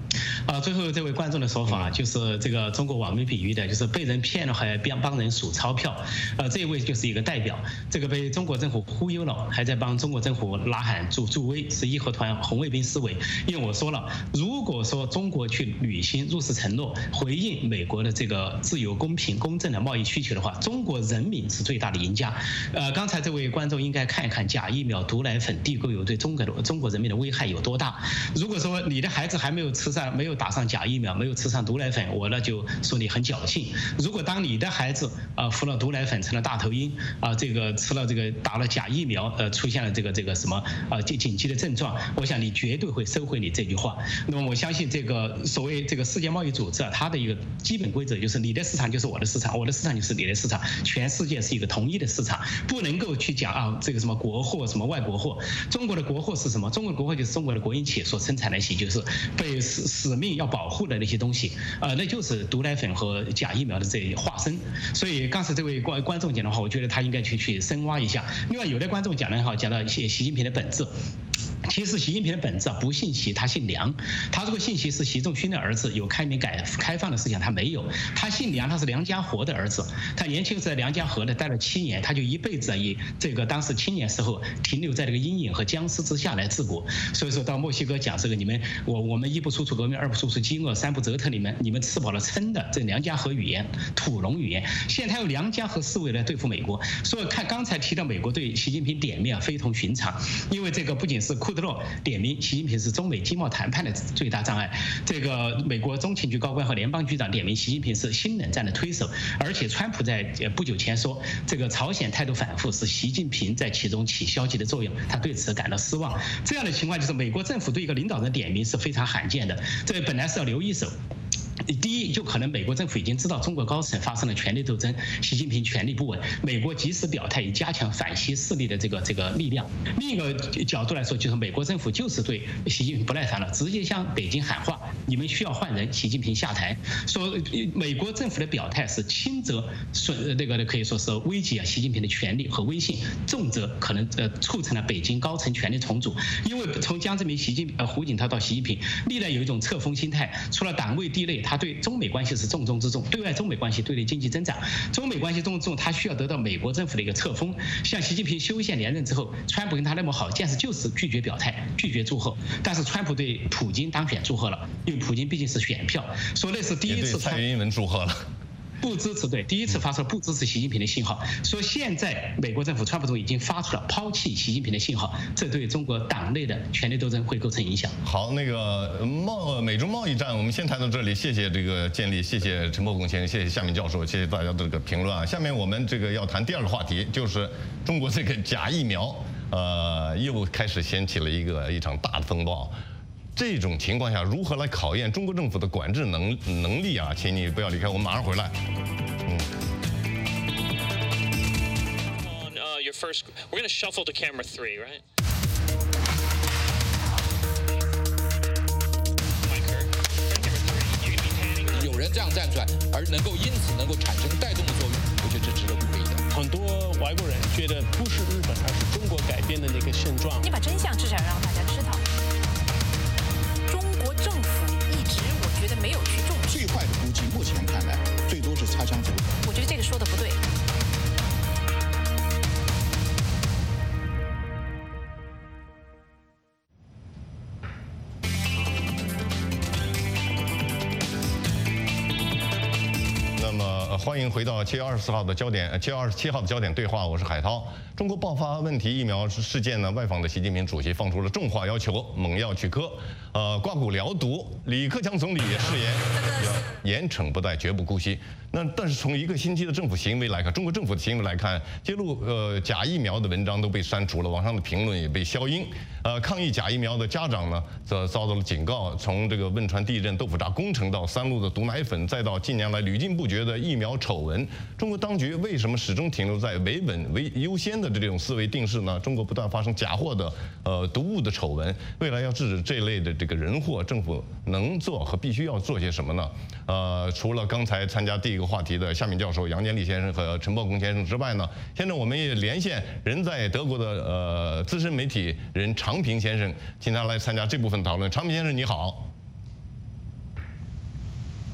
啊，最后这位观众的说法就是这个中国网民比喻的，就是被人骗了还帮帮人数钞票，呃，这一位就是一个代表，这个被中国政府忽悠了，还在帮中国政府拉喊助助威，是义和团红卫兵思维。因为我说了，如果说中国去履行入世承诺，回应美国的这个自由、公平、公正的贸易需求的话，中国人民是最大的赢家。呃，刚才这位观众应该看一看假疫苗、毒奶粉、地沟油对中国的中国人民的危害有多大。如果说你的孩子还没有吃上、没有打上假疫苗、没有吃上毒奶粉，我呢就说你很侥幸。如果当你的孩子啊、呃、服了毒奶粉成了大头鹰啊、呃，这个吃了这个打了假疫苗，呃，出现了这个这个什么啊、呃、紧紧急的症状，我想你绝对会收回你这句话。那么我相信这个所谓这个世界贸易组织啊，它的一个基本规则就是你的市场就是我的市场，我的市场就是你的市场，全世界是一个统一的市场，不能够去讲啊这个什么国货什么外国货。中国的国货是什么？中国的国货就是中国的国营企业所生产的一些就是被使使命要保护的那些东西，呃，那就是毒奶粉和假疫苗的这化身。所以刚才这位观观众讲的话，我觉得他应该去去深挖一下。另外，有的观众讲的哈，讲到一些习近平的本质。其实习近平的本质啊，不姓习，他姓梁。他如果姓习是习仲勋的儿子，有开明改开放的思想，他没有。他姓梁，他是梁家河的儿子。他年轻时在梁家河呢待了七年，他就一辈子以这个当时青年时候停留在这个阴影和僵尸之下来治国。所以说到墨西哥讲这个，你们我我们一不输出革命，二不输出饥饿，三不折腾你们，你们吃饱了撑的，这梁家河语言、土龙语言。现在他用梁家河思维来对付美国。所以看刚才提到美国对习近平点名啊，非同寻常，因为这个不仅是库德洛点名习近平是中美经贸谈判的最大障碍，这个美国中情局高官和联邦局长点名习近平是新冷战的推手，而且川普在不久前说这个朝鲜态度反复是习近平在其中起消极的作用，他对此感到失望。这样的情况就是美国政府对一个领导人点名是非常罕见的，这本来是要留一手。第一，就可能美国政府已经知道中国高层发生了权力斗争，习近平权力不稳，美国及时表态以加强反西势力的这个这个力量。另一个角度来说，就是美国政府就是对习近平不耐烦了，直接向北京喊话：你们需要换人，习近平下台。说美国政府的表态是轻则损那个可以说是危及啊习近平的权力和威信，重则可能呃促成了北京高层权力重组。因为从江泽民、习近呃胡锦涛到习近平，历来有一种侧锋心态，除了党卫地类，他对中美关系是重中之重，对外中美关系，对内经济增长，中美关系重中之重，他需要得到美国政府的一个册封。像习近平修宪连任之后，川普跟他那么好，但是就是拒绝表态，拒绝祝贺。但是川普对普京当选祝贺了，因为普京毕竟是选票，说那是第一次。 蔡英文祝贺了。 不支持，对，第一次发出了不支持习近平的信号，说现在美国政府川普总已经发出了抛弃习近平的信号，这对中国党内的权力斗争会构成影响。 好，那个贸美中贸易战我们先谈到这里，谢谢这个建立，谢谢陈伯公先生，谢谢夏明教授，谢谢大家的这个评论啊。下面我们这个要谈第二个话题，就是中国这个假疫苗，呃，又开始掀起了一个一场大的风暴。这种情况下，如何来考验中国政府的管制能能力啊？请你不要离开，我们马上回来。嗯。 On uh, your first, we're going to shuffle to camera three, right? Camera three, you're going to be panning. 有人这样站出来，而能够因此能够产生带动的作用，我觉得这值得鼓励的。 很多外国人觉得不是日本，而是中国改变的那个现状。 你把真相至少让大家知道。政府一直，我觉得没有去重视。 最坏的估计，目前看来，最多是擦枪走火。 我觉得这个说的不对。 那么，欢迎回到七月二十四号的焦点，七月二十七号的焦点对话，我是海涛。中国爆发问题疫苗事件呢，外访的习近平主席放出了重话要求，猛药去科，呃，刮骨疗毒。李克强总理也誓言要严惩不贷，绝不姑息。那但是从一个星期的政府行为来看，中国政府的行为来看，揭露呃假疫苗的文章都被删除了，网上的评论也被消音。呃，抗议假疫苗的家长呢，则遭到了警告。从这个汶川地震、豆腐渣工程到三鹿的毒奶粉，再到近年来屡禁不绝的疫苗丑闻，中国当局为什么始终停留在维稳为优先的这种思维定势呢？中国不断发生假货的呃毒物的丑闻，未来要制止这类的这个人祸，政府能做和必须要做些什么呢？呃，除了刚才参加第一个话题的夏敏教授、杨建立先生和陈伯公先生之外呢，现在我们也连线人在德国的呃资深媒体人常平先生，请他来参加这部分讨论。常平先生你好。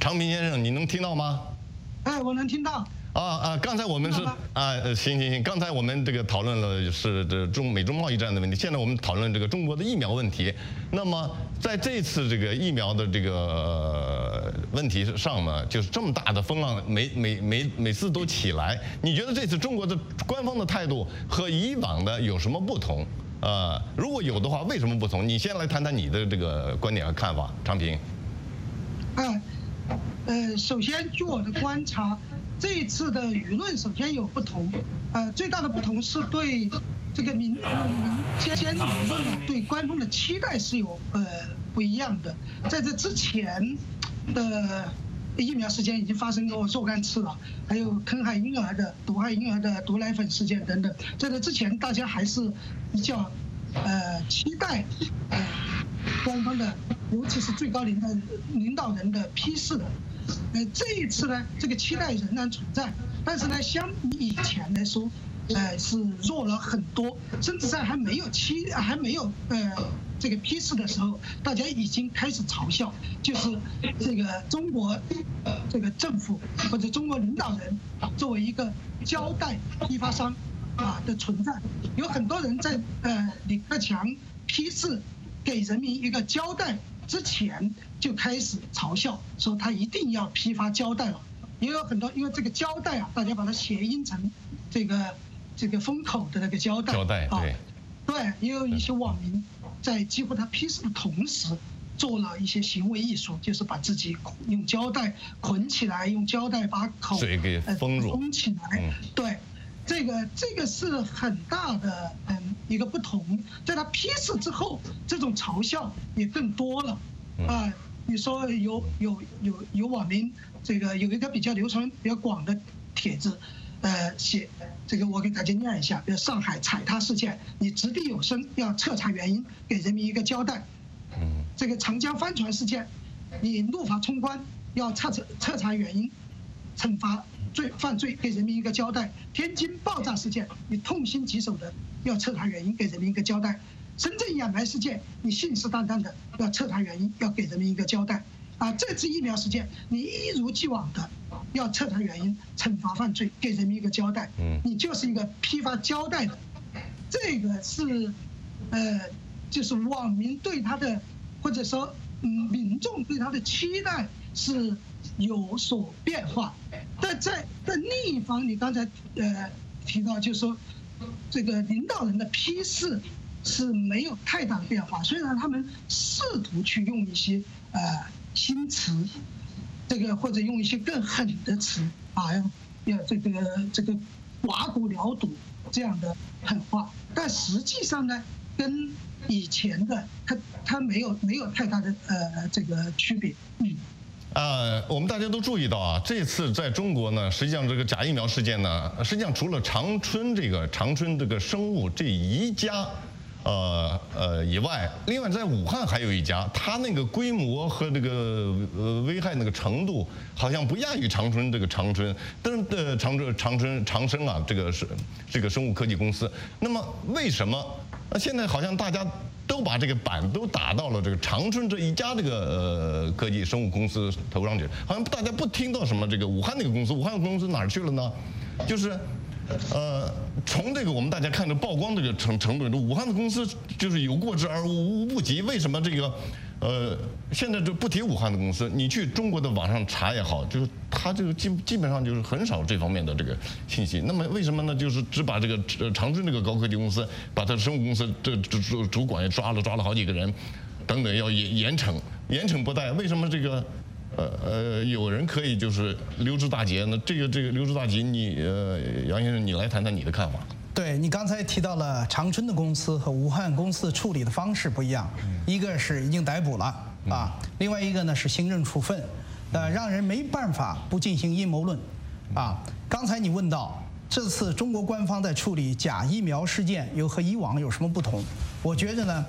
常平先生，你能听到吗？ 哎，我能听到。 啊啊！刚才我们是啊，呃，行行行，刚才我们这个讨论了是这中美中贸易战的问题，现在我们讨论这个中国的疫苗问题。那么在这次这个疫苗的这个、呃、问题上呢，就是这么大的风浪，每每每每次都起来，你觉得这次中国的官方的态度和以往的有什么不同？呃，如果有的话，为什么不同？你先来谈谈你的这个观点和看法，常平。 啊，呃，首先据我的观察。这一次的舆论首先有不同，呃，最大的不同是对这个民民间舆论呢，对官方的期待是有呃不一样的。在这之前的疫苗事件已经发生过若干次了，还有坑害婴儿的、毒害婴儿的毒奶粉事件等等。在这之前，大家还是比较呃期待呃官方的，尤其是最高领导领导人的批示的。呃，这一次呢，这个期待仍然存在，但是呢，相比以前来说，呃，是弱了很多，甚至在还没有期还没有呃这个批示的时候，大家已经开始嘲笑，就是这个中国呃这个政府或者中国领导人作为一个胶带批发商啊的存在，有很多人在呃李克强批示给人民一个交代之前就开始嘲笑，说他一定要批发胶带了。也有很多，因为这个胶带啊，大家把它谐音成这个这个封口的那个胶带。 胶带，对。 啊、对，也有一些网民在几乎他批示的同时，做了一些行为艺术，就是把自己用胶带捆起来，用胶带把口嘴给封住、 呃、封起来。嗯、对。这个这个是很大的嗯一个不同，在他批示之后，这种嘲笑也更多了啊。你说有有有有网民这个有一个比较流传比较广的帖子，呃写这个我给大家念一下，比如上海踩踏事件，你掷地有声，要彻查原因，给人民一个交代。这个长江帆船事件，你怒发冲冠，要彻彻彻查原因，惩罚罪犯罪，给人民一个交代。天津爆炸事件，你痛心疾首的要彻查原因，给人民一个交代。深圳掩埋事件，你信誓旦旦的要彻查原因，要给人民一个交代。啊，这次疫苗事件，你一如既往的要彻查原因，惩罚犯罪，给人民一个交代。嗯，你就是一个批发交代的，这个是，呃，就是网民对他的，或者说嗯民众对他的期待是有所变化。但在在另一方，你刚才呃提到，就是说这个领导人的批示是没有太大的变化，虽然他们试图去用一些呃新词，这个或者用一些更狠的词啊，要这个这个刮骨疗毒这样的狠话，但实际上呢，跟以前的他他没有没有太大的呃这个区别，嗯。 呃，我们大家都注意到啊，这次在中国呢，实际上这个假疫苗事件呢，实际上除了长春这个长春这个生物这一家，呃呃以外，另外在武汉还有一家，它那个规模和这个呃危害那个程度，好像不亚于长春这个长春，但是的长春长春长生啊，这个是这个生物科技公司。那么为什么呃现在好像大家都把这个板都打到了这个长春这一家这个呃科技生物公司头上去，好像大家不听到什么这个武汉那个公司，武汉公司哪儿去了呢？就是，呃，从这个我们大家看着曝光这个程程度，武汉的公司就是有过之而无无不及。为什么这个，呃，现在就不提武汉的公司，你去中国的网上查也好，就是它这个基基本上就是很少这方面的这个信息。那么为什么呢？就是只把这个呃长春这个高科技公司，把它生物公司这主主管也抓了，抓了好几个人，等等要严严惩，严惩不贷。为什么这个？呃呃，有人可以就是溜之大吉，那这个这个溜之大吉，你呃杨先生，你来谈谈你的看法。 对，你刚才提到了长春的公司和武汉公司处理的方式不一样，一个是已经逮捕了啊，另外一个呢是行政处分，呃，让人没办法不进行阴谋论啊。刚才你问到这次中国官方在处理假疫苗事件有和以往有什么不同？我觉得呢，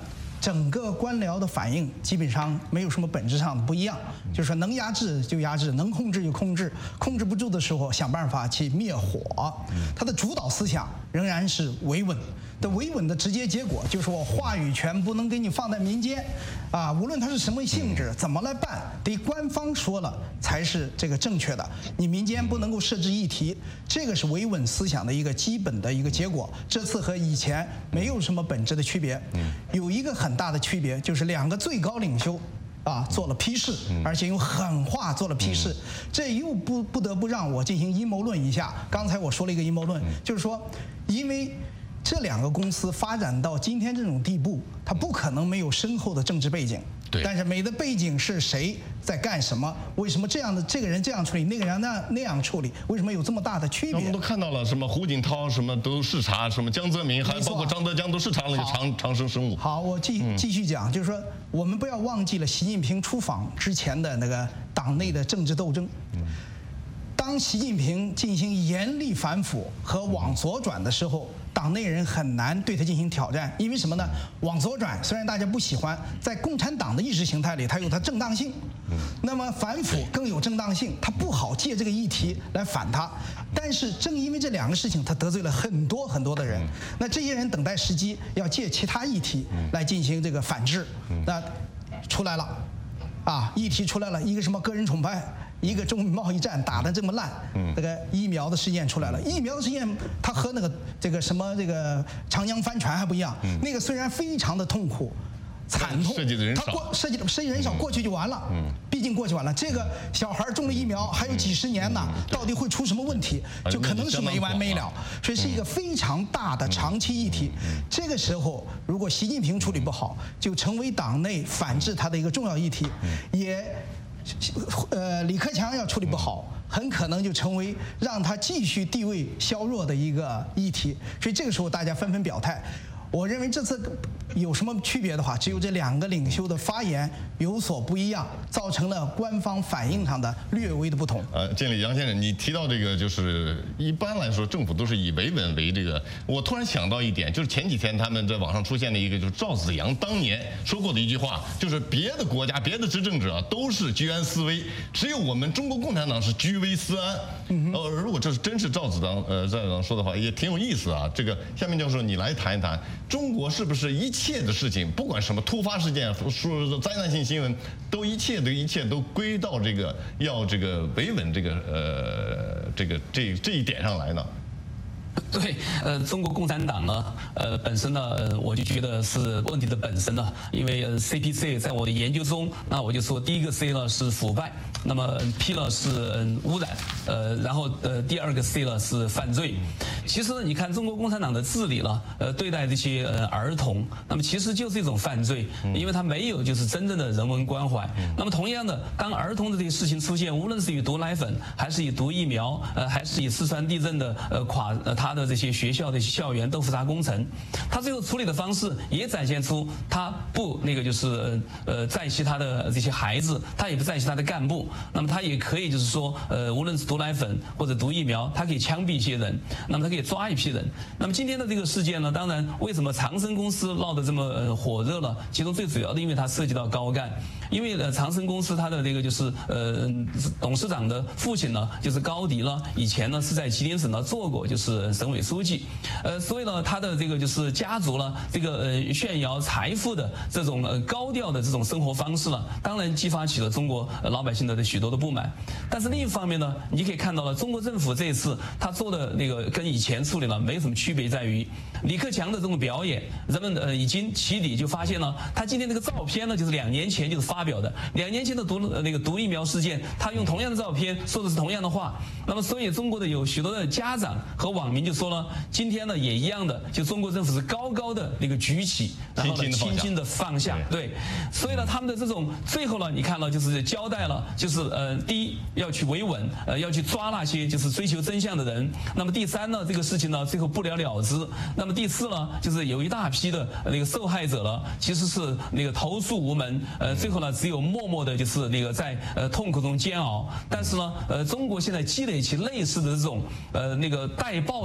整个官僚的反应基本上没有什么本质上的不一样，就是说能压制就压制，能控制就控制，控制不住的时候想办法去灭火。它的主导思想仍然是维稳。的维稳的直接结果就是我话语权不能给你放在民间，啊，无论它是什么性质，怎么来办，得官方说了才是这个正确的。你民间不能够设置议题，这个是维稳思想的一个基本的一个结果。这次和以前没有什么本质的区别，有一个很大的区别就是两个最高领袖啊做了批示，而且用狠话做了批示，这又不不得不让我进行阴谋论一下。刚才我说了一个阴谋论，就是说，因为这两个公司发展到今天这种地步，它不可能没有深厚的政治背景。 对。 但是美的背景是谁在干什么？为什么这样的这个人这样处理，那个人那那样处理？为什么有这么大的区别？ 我们都看到了，什么胡锦涛什么都视察，什么江泽民，还包括张德江都视察了长长生生物。 好，我继继续讲，就是说我们不要忘记了习近平出访之前的那个党内的政治斗争。当习近平进行严厉反腐和往左转的时候，党内人很难对他进行挑战，因为什么呢？往左转虽然大家不喜欢，在共产党的意识形态里它有它正当性，那么反腐更有正当性，他不好借这个议题来反他。但是正因为这两个事情，他得罪了很多很多的人，那这些人等待时机要借其他议题来进行这个反制，那出来了，啊，议题出来了，一个什么个人崇拜。一个中美贸易战打得这么烂，这个疫苗的事件出来了。疫苗的事件，它和那个这个什么这个长江帆船还不一样。那个虽然非常的痛苦、惨痛，它过涉及的涉及人少，过去就完了。毕竟过去完了。这个小孩中了疫苗还有几十年呢，到底会出什么问题，就可能是没完没了。所以是一个非常大的长期议题。这个时候，如果习近平处理不好，就成为党内反制他的一个重要议题，也。呃，李克强要处理不好，很可能就成为让他继续地位削弱的一个议题。所以这个时候大家纷纷表态。我认为这次有什么区别的话，只有这两个领袖的发言有所不一样，造成了官方反应上的略微的不同。 呃，建立杨先生，你提到这个，就是一般来说政府都是以维稳为这个。我突然想到一点，就是前几天他们在网上出现了一个，就是赵紫阳当年说过的一句话，就是别的国家、别的执政者都是居安思危，只有我们中国共产党是居危思安。呃，如果这是真是赵紫阳呃赵紫阳说的话，也挺有意思啊。这个下面教授你来谈一谈。中国是不是一切的事情，不管什么突发事件、说灾难性新闻，都一切的一切都归到这个要这个维稳这个呃这个这这一点上来呢？ 对，呃，中国共产党呢，呃，本身呢，呃，我就觉得是问题的本身呢，因为呃 C P C 在我的研究中，那我就说第一个 C 呢是腐败，那么 P 呢是嗯污染，呃，然后呃第二个 C 呢是犯罪。其实你看中国共产党的治理呢，呃，对待这些呃儿童，那么其实就是一种犯罪，因为他没有就是真正的人文关怀。那么同样的，当儿童的这些事情出现，无论是以毒奶粉，还是以毒疫苗，呃，还是以四川地震的呃垮呃他的这些学校的校园豆腐渣工程，他最后处理的方式也展现出他不那个就是呃在其他的这些孩子，他也不在其他的干部，那么他也可以就是说呃无论是毒奶粉或者毒疫苗，他可以枪毙一些人，那么他可以抓一批人。那么今天的这个事件呢，当然为什么长生公司闹得这么呃火热了？其中最主要的，因为它涉及到高干，因为呃长生公司它的这个就是呃董事长的父亲呢就是高迪呢，以前呢是在吉林省呢做过就是省委书记，呃，所以呢，他的这个就是家族呢，这个呃炫耀财富的这种呃高调的这种生活方式呢，当然激发起了中国老百姓的许多的不满。但是另一方面呢，你可以看到了，中国政府这一次他做的那个跟以前处理呢没什么区别，在于李克强的这种表演，人们呃已经起底就发现了，他今天那个照片呢，就是两年前就是发表的，两年前的毒那个毒疫苗事件，他用同样的照片说的是同样的话。那么，所以中国的有许多的家长和网民就说了，今天呢也一样的，就中国政府是高高的那个举起，然后呢轻轻的放下，对，所以呢他们的这种最后呢，你看了就是交代了，就是呃第一要去维稳，呃要去抓那些就是追求真相的人，那么第三呢这个事情呢最后不了了之，那么第四呢就是有一大批的那个受害者了，其实是那个投诉无门，呃最后呢只有默默的就是那个在呃痛苦中煎熬，但是呢呃中国现在积累起类似的这种呃那个带报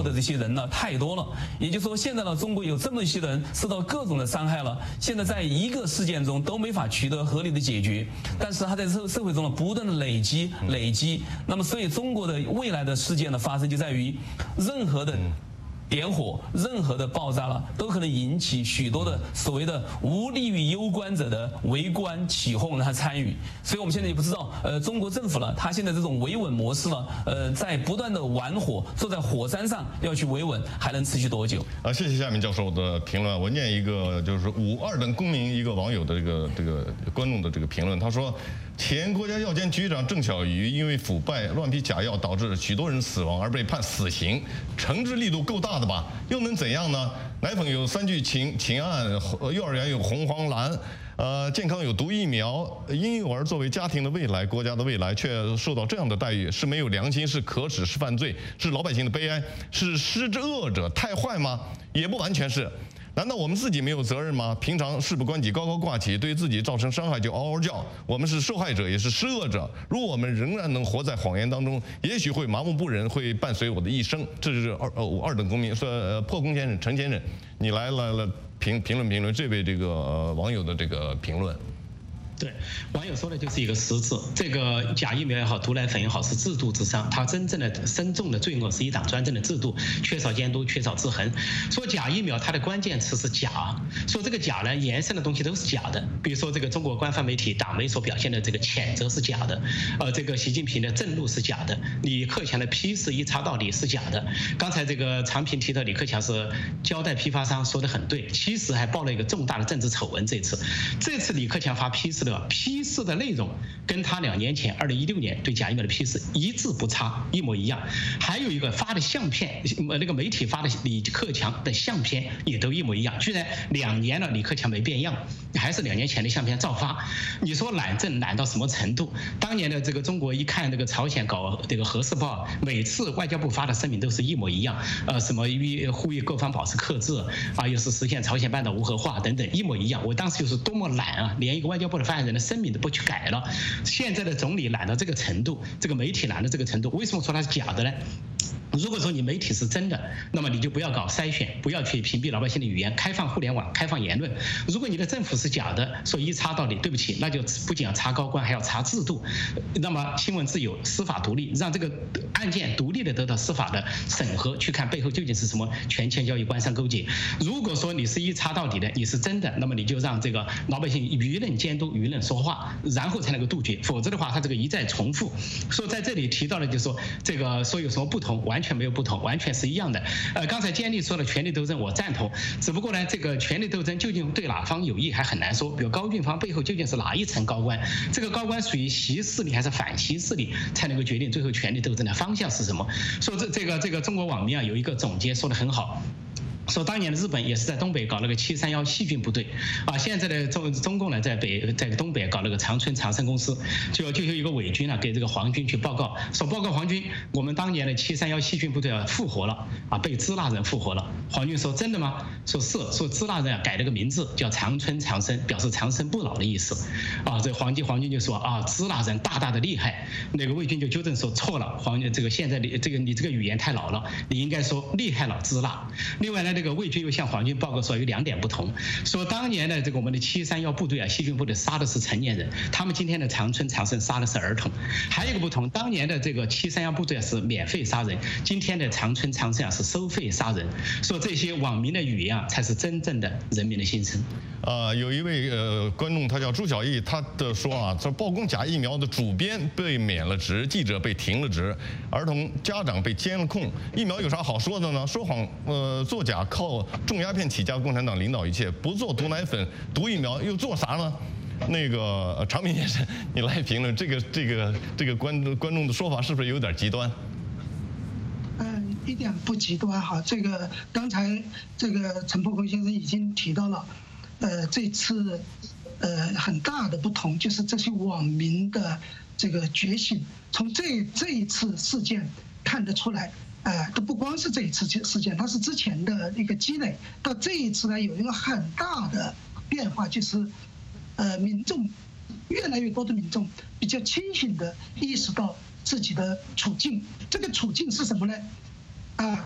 要的这些人呢太多了。也就是说，现在呢，中国有这么一些人受到各种的伤害了，现在在一个事件中都没法取得合理的解决，但是他在社社会中呢不断的累积累积。那么，所以中国的未来的事件的发生就在于任何的点火，任何的爆炸了，都可能引起许多的所谓的无利于攸关者的围观、起哄和参与。所以我们现在也不知道，呃，中国政府呢，它现在这种维稳模式呢，呃，在不断的玩火，坐在火山上要去维稳，还能持续多久？ 啊，谢谢夏明教授的评论。我念一个就是五二等公民一个网友的这个这个观众的这个评论，他说。前国家药监局长郑晓瑜因为腐败、乱批假药导致许多人死亡而被判死刑，惩治力度够大的吧？又能怎样呢？奶粉有三聚氰氰胺，幼儿园有红黄蓝，呃，健康有毒疫苗，婴幼儿作为家庭的未来、国家的未来，却受到这样的待遇，是没有良心，是可耻，是犯罪，是老百姓的悲哀，是施之恶者太坏吗？也不完全是。难道我们自己没有责任吗？平常事不关己高高挂起，对自己造成伤害就嗷嗷叫。我们是受害者，也是施恶者。如果我们仍然能活在谎言当中，也许会麻木不仁，会伴随我的一生。这是二呃二等公民说、呃、破公先生陈先生，你来来来评评论评论这位这个、呃、网友的这个评论。 对，网友说的就是一个实质。这个假疫苗也好，毒奶粉也好，是制度之伤。它真正的深重的罪恶是一党专政的制度，缺少监督，缺少制衡。说假疫苗，它的关键词是假。说这个假呢，延伸的东西都是假的。比如说这个中国官方媒体、党媒所表现的这个谴责是假的，呃，这个习近平的震怒是假的，李克强的批示一查到底是假的。刚才这个常平提到李克强是交代批发商，说得很对，其实还爆了一个重大的政治丑闻。这次，这次李克强发批示的。批示的内容跟他两年前二零一六年对假疫苗的批示一字不差，一模一样。还有一个发的相片，那个媒体发的李克强的相片也都一模一样。居然两年了，李克强没变样，还是两年前的相片照发。你说懒政懒到什么程度？当年的这个中国一看那个朝鲜搞这个核试爆，每次外交部发的声明都是一模一样，呃，什么呼吁各方保持克制啊，又是实现朝鲜半岛无核化等等，一模一样。我当时就是多么懒啊，连一个外交部的发言人的声明都不去改了。现在的总理懒到这个程度，这个媒体懒到这个程度，为什么说它是假的呢？如果说你媒体是真的，那么你就不要搞筛选，不要去屏蔽老百姓的语言，开放互联网，开放言论。如果你的政府是假的，说一查到底，对不起，那就不仅要查高官，还要查制度。那么新闻自由、司法独立，让这个案件独立的得到司法的审核，去看背后究竟是什么权钱交易、官商勾结。如果说你是一查到底的，你是真的，那么你就让这个老百姓舆论监督、舆论说话，然后才能够杜绝。否则的话，他这个一再重复。说在这里提到的就是说，这个说有什么不同，完全没有不同，完全是一样的。呃，刚才坚立说的权力斗争，我赞同。只不过呢，这个权力斗争究竟对哪方有益还很难说。比如高俊芳背后究竟是哪一层高官？这个高官属于习势力还是反习势力，才能够决定最后权力斗争的方向是什么？说这这个这个中国网民啊有一个总结说得很好。说当年的日本也是在东北搞那个七三幺细菌部队，啊，现在的中中共呢在北在东北搞那个长春长生公司，就就有一个伪军啊给这个皇军去报告，说报告皇军，我们当年的七三幺细菌部队啊复活了，啊被支那人复活了。皇军说真的吗？说是，说支那人啊改了个名字叫长春长生，表示长生不老的意思。啊，这皇军皇军就说啊支那人大大的厉害，那个魏军就纠正说错了，皇军这个现在的这个你这个语言太老了，你应该说厉害了支那。另外呢。这个魏军又向皇军报告说有两点不同，说当年的这个我们的七三幺部队啊，细菌部队杀的是成年人，他们今天的长春长生杀的是儿童。还有一个不同，当年的这个七三幺部队啊是免费杀人，今天的长春长生啊是收费杀人。说这些网民的语言啊，才是真正的人民的心声。 啊，有一位呃观众，他叫朱小艺，他的说啊，这曝光假疫苗的主编被免了职，记者被停了职，儿童家长被监控，疫苗有啥好说的呢？说谎呃作假。靠种鸦片起家，共产党领导一切，不做毒奶粉、毒疫苗，又做啥呢？那个常平先生，你来评论这个这个这个观观众的说法是不是有点极端？ 嗯，一点不极端哈。这个刚才这个陈破空先生已经提到了，呃，这次呃很大的不同就是这些网民的这个觉醒，从这这一次事件看得出来。呃，都不光是这一次事件，它是之前的一个积累。到这一次呢，有一个很大的变化，就是，呃，民众越来越多的民众比较清醒地意识到自己的处境。这个处境是什么呢？啊，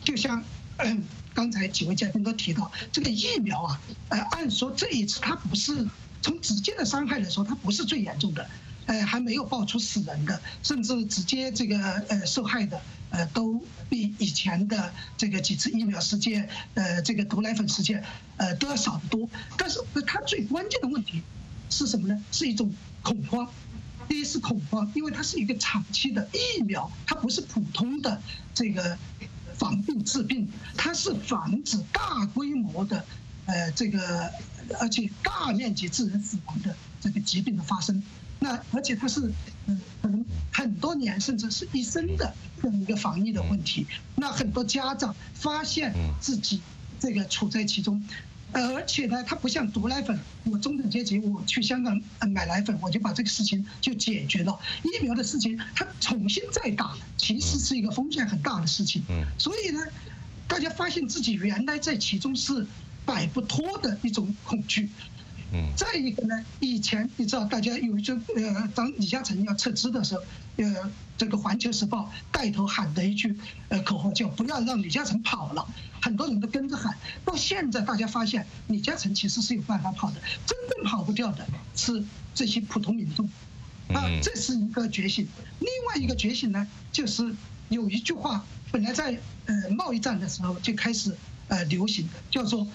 就像呃刚才几位嘉宾都提到，这个疫苗啊，呃，按说这一次它不是从直接的伤害来说，它不是最严重的，呃，还没有爆出死人的，甚至直接这个呃受害的，呃，都比以前的这个几次疫苗事件，呃，这个毒奶粉事件，呃，都要少得多。但是它最关键的问题是什么呢？是一种恐慌。第一是恐慌，因为它是一个长期的疫苗，它不是普通的这个防病治病，它是防止大规模的，呃，这个而且大面积致人死亡的这个疾病的发生。那而且它是嗯、呃、可能很多年甚至是一生的这样一个防疫的问题。那很多家长发现自己这个处在其中。呃，而且呢，它不像毒奶粉，我中等阶级，我去香港买奶粉，我就把这个事情就解决了。疫苗的事情，它重新再打，其实是一个风险很大的事情。嗯，所以呢，大家发现自己原来在其中是摆不脱的一种恐惧。嗯，再一个呢，以前你知道，大家有一句呃，当李嘉诚要撤资的时候，呃，这个《环球时报》带头喊的一句呃口号叫“不要让李嘉诚跑了”，很多人都跟着喊。到现在，大家发现李嘉诚其实是有办法跑的，真正跑不掉的是这些普通民众。啊，这是一个觉醒。另外一个觉醒呢，就是有一句话，本来在呃贸易战的时候就开始呃流行，叫做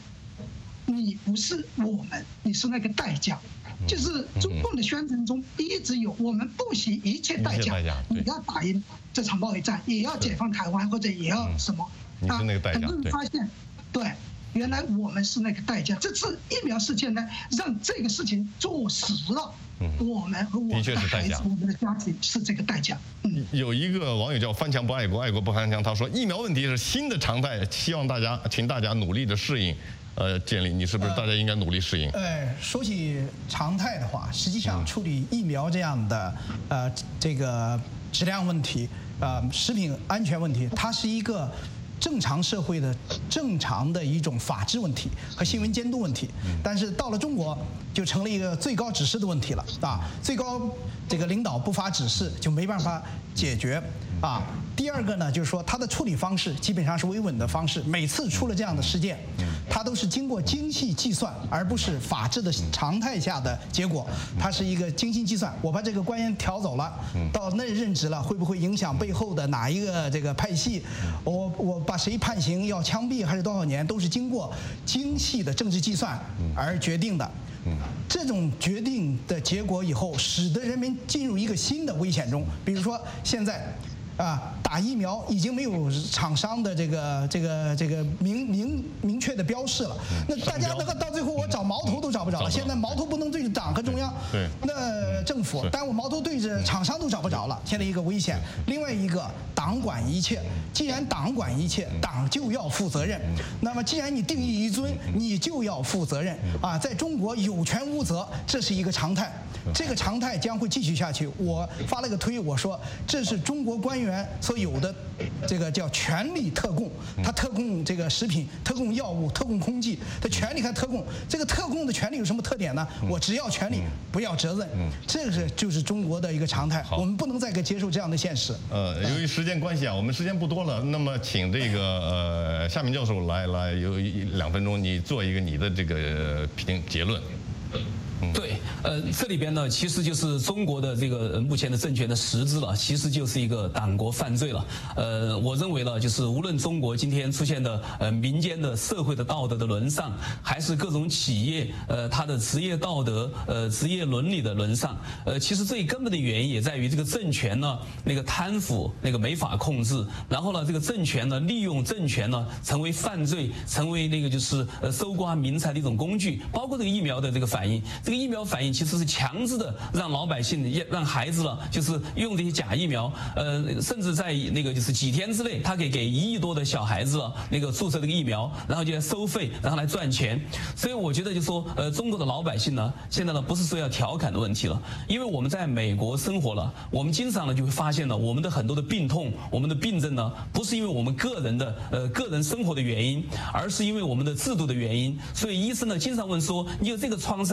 “你不是我们，你是那个代价”。就是中共的宣传中一直有，我们不惜一切代价，你要打赢这场贸易战，也要解放台湾，或者也要什么啊？很多人发现，对，原来我们是那个代价。这次疫苗事件呢，让这个事情坐实了。我们和我们的孩子、我们的家庭是这个代价。嗯， 有一个网友叫翻墙不爱国，爱国不翻墙，他说疫苗问题是新的常态，希望大家请大家努力的适应。呃，建立，你是不是大家应该努力适应？ 呃，说起常态的话，实际上处理疫苗这样的呃这个质量问题，呃，食品安全问题，它是一个正常社会的正常的一种法治问题和新闻监督问题。但是到了中国，就成了一个最高指示的问题了啊！最高这个领导不发指示，就没办法解决啊。第二个呢，就是说它的处理方式基本上是维稳的方式，每次出了这样的事件，它都是经过精细计算，而不是法治的常态下的结果。它是一个精心计算，我把这个官员调走了，到那任职了，会不会影响背后的哪一个这个派系？我我把谁判刑要枪毙还是多少年，都是经过精细的政治计算而决定的。这种决定的结果以后，使得人民进入一个新的危险中。比如说现在。啊，打疫苗已经没有厂商的这个这个这个明明明确的标示了。那大家那个到最后我找矛头都找不着了。现在矛头不能对着党和中央， 对， 那政府，但我矛头对着厂商都找不着了。现在一个危险，另外一个党管一切。既然党管一切，党就要负责任。那么既然你定义一尊，你就要负责任啊！在中国有权无责，这是一个常态，这个常态将会继续下去。我发了个推，我说这是中国官员所有的这个叫权力特供，他特供这个食品、特供药物、特供空气，他权力还特供。这个特供的权利有什么特点呢？我只要权利，不要责任。这个是就是中国的一个常态，我们不能再接受这样的现实。 呃，由于时间关系啊，我们时间不多了，那么请这个呃夏明教授来来有一两分钟，你做一个你的这个评结论。 对，呃，这里边呢，其实就是中国的这个目前的政权的实质了，其实就是一个党国犯罪了。呃，我认为呢，就是无论中国今天出现的呃民间的社会的道德的沦丧，还是各种企业呃它的职业道德呃职业伦理的沦丧，呃，其实最根本的原因也在于这个政权呢那个贪腐那个没法控制，然后呢这个政权呢利用政权呢成为犯罪，成为那个就是呃搜刮民财的一种工具，包括这个疫苗的这个反应。这个疫苗反应其实是强制的让老百姓、让孩子了，就是用这些假疫苗，呃，甚至在那个就是几天之内，他给给一亿多的小孩子了那个注射这个疫苗，然后就来收费，然后来赚钱。所以我觉得就说，呃，中国的老百姓呢，现在呢不是说要调侃的问题了，因为我们在美国生活了，我们经常呢就会发现呢，我们的很多的病痛、我们的病症呢，不是因为我们个人的呃个人生活的原因，而是因为我们的制度的原因。所以医生呢经常问说，你有这个创伤，你有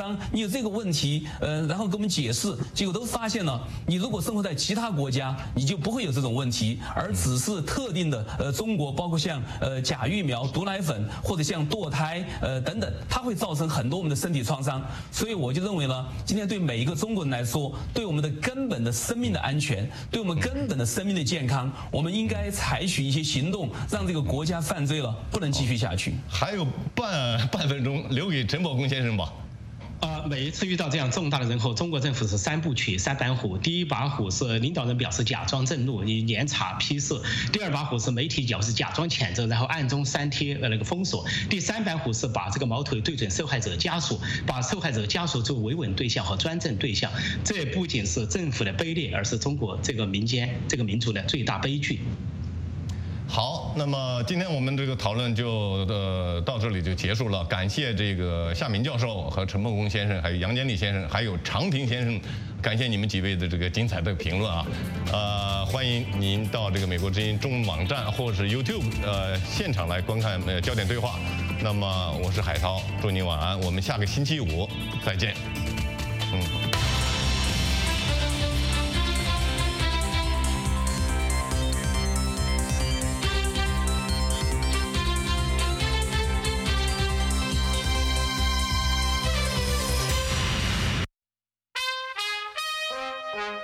有这个问题，呃，然后给我们解释，结果都发现了，你如果生活在其他国家，你就不会有这种问题，而只是特定的呃中国，包括像呃假疫苗、毒奶粉或者像堕胎呃等等，它会造成很多我们的身体创伤。所以我就认为呢，今天对每一个中国人来说，对我们的根本的生命的安全，对我们根本的生命的健康，我们应该采取一些行动，让这个国家犯罪了不能继续下去。 还有半半分钟，留给陈宝公先生吧。 呃，每一次遇到这样重大的人后，中国政府是三部曲、三板斧。第一把斧是领导人表示假装震怒，以严查批示；第二把斧是媒体表示假装谴责，然后暗中删帖呃那个封锁；第三板斧是把这个矛头对准受害者家属，把受害者家属作为维稳对象和专政对象。这不仅是政府的卑劣，而是中国这个民间、这个民族的最大悲剧。 好，那么今天我们这个讨论就呃到这里就结束了。感谢这个夏民教授和陈梦公先生，还有杨坚立先生，还有常平先生，感谢你们几位的这个精彩的评论啊。呃，欢迎您到这个美国之音中文网站或是 YouTube 呃现场来观看呃焦点对话。那么我是海涛，祝您晚安，我们下个星期五再见。嗯。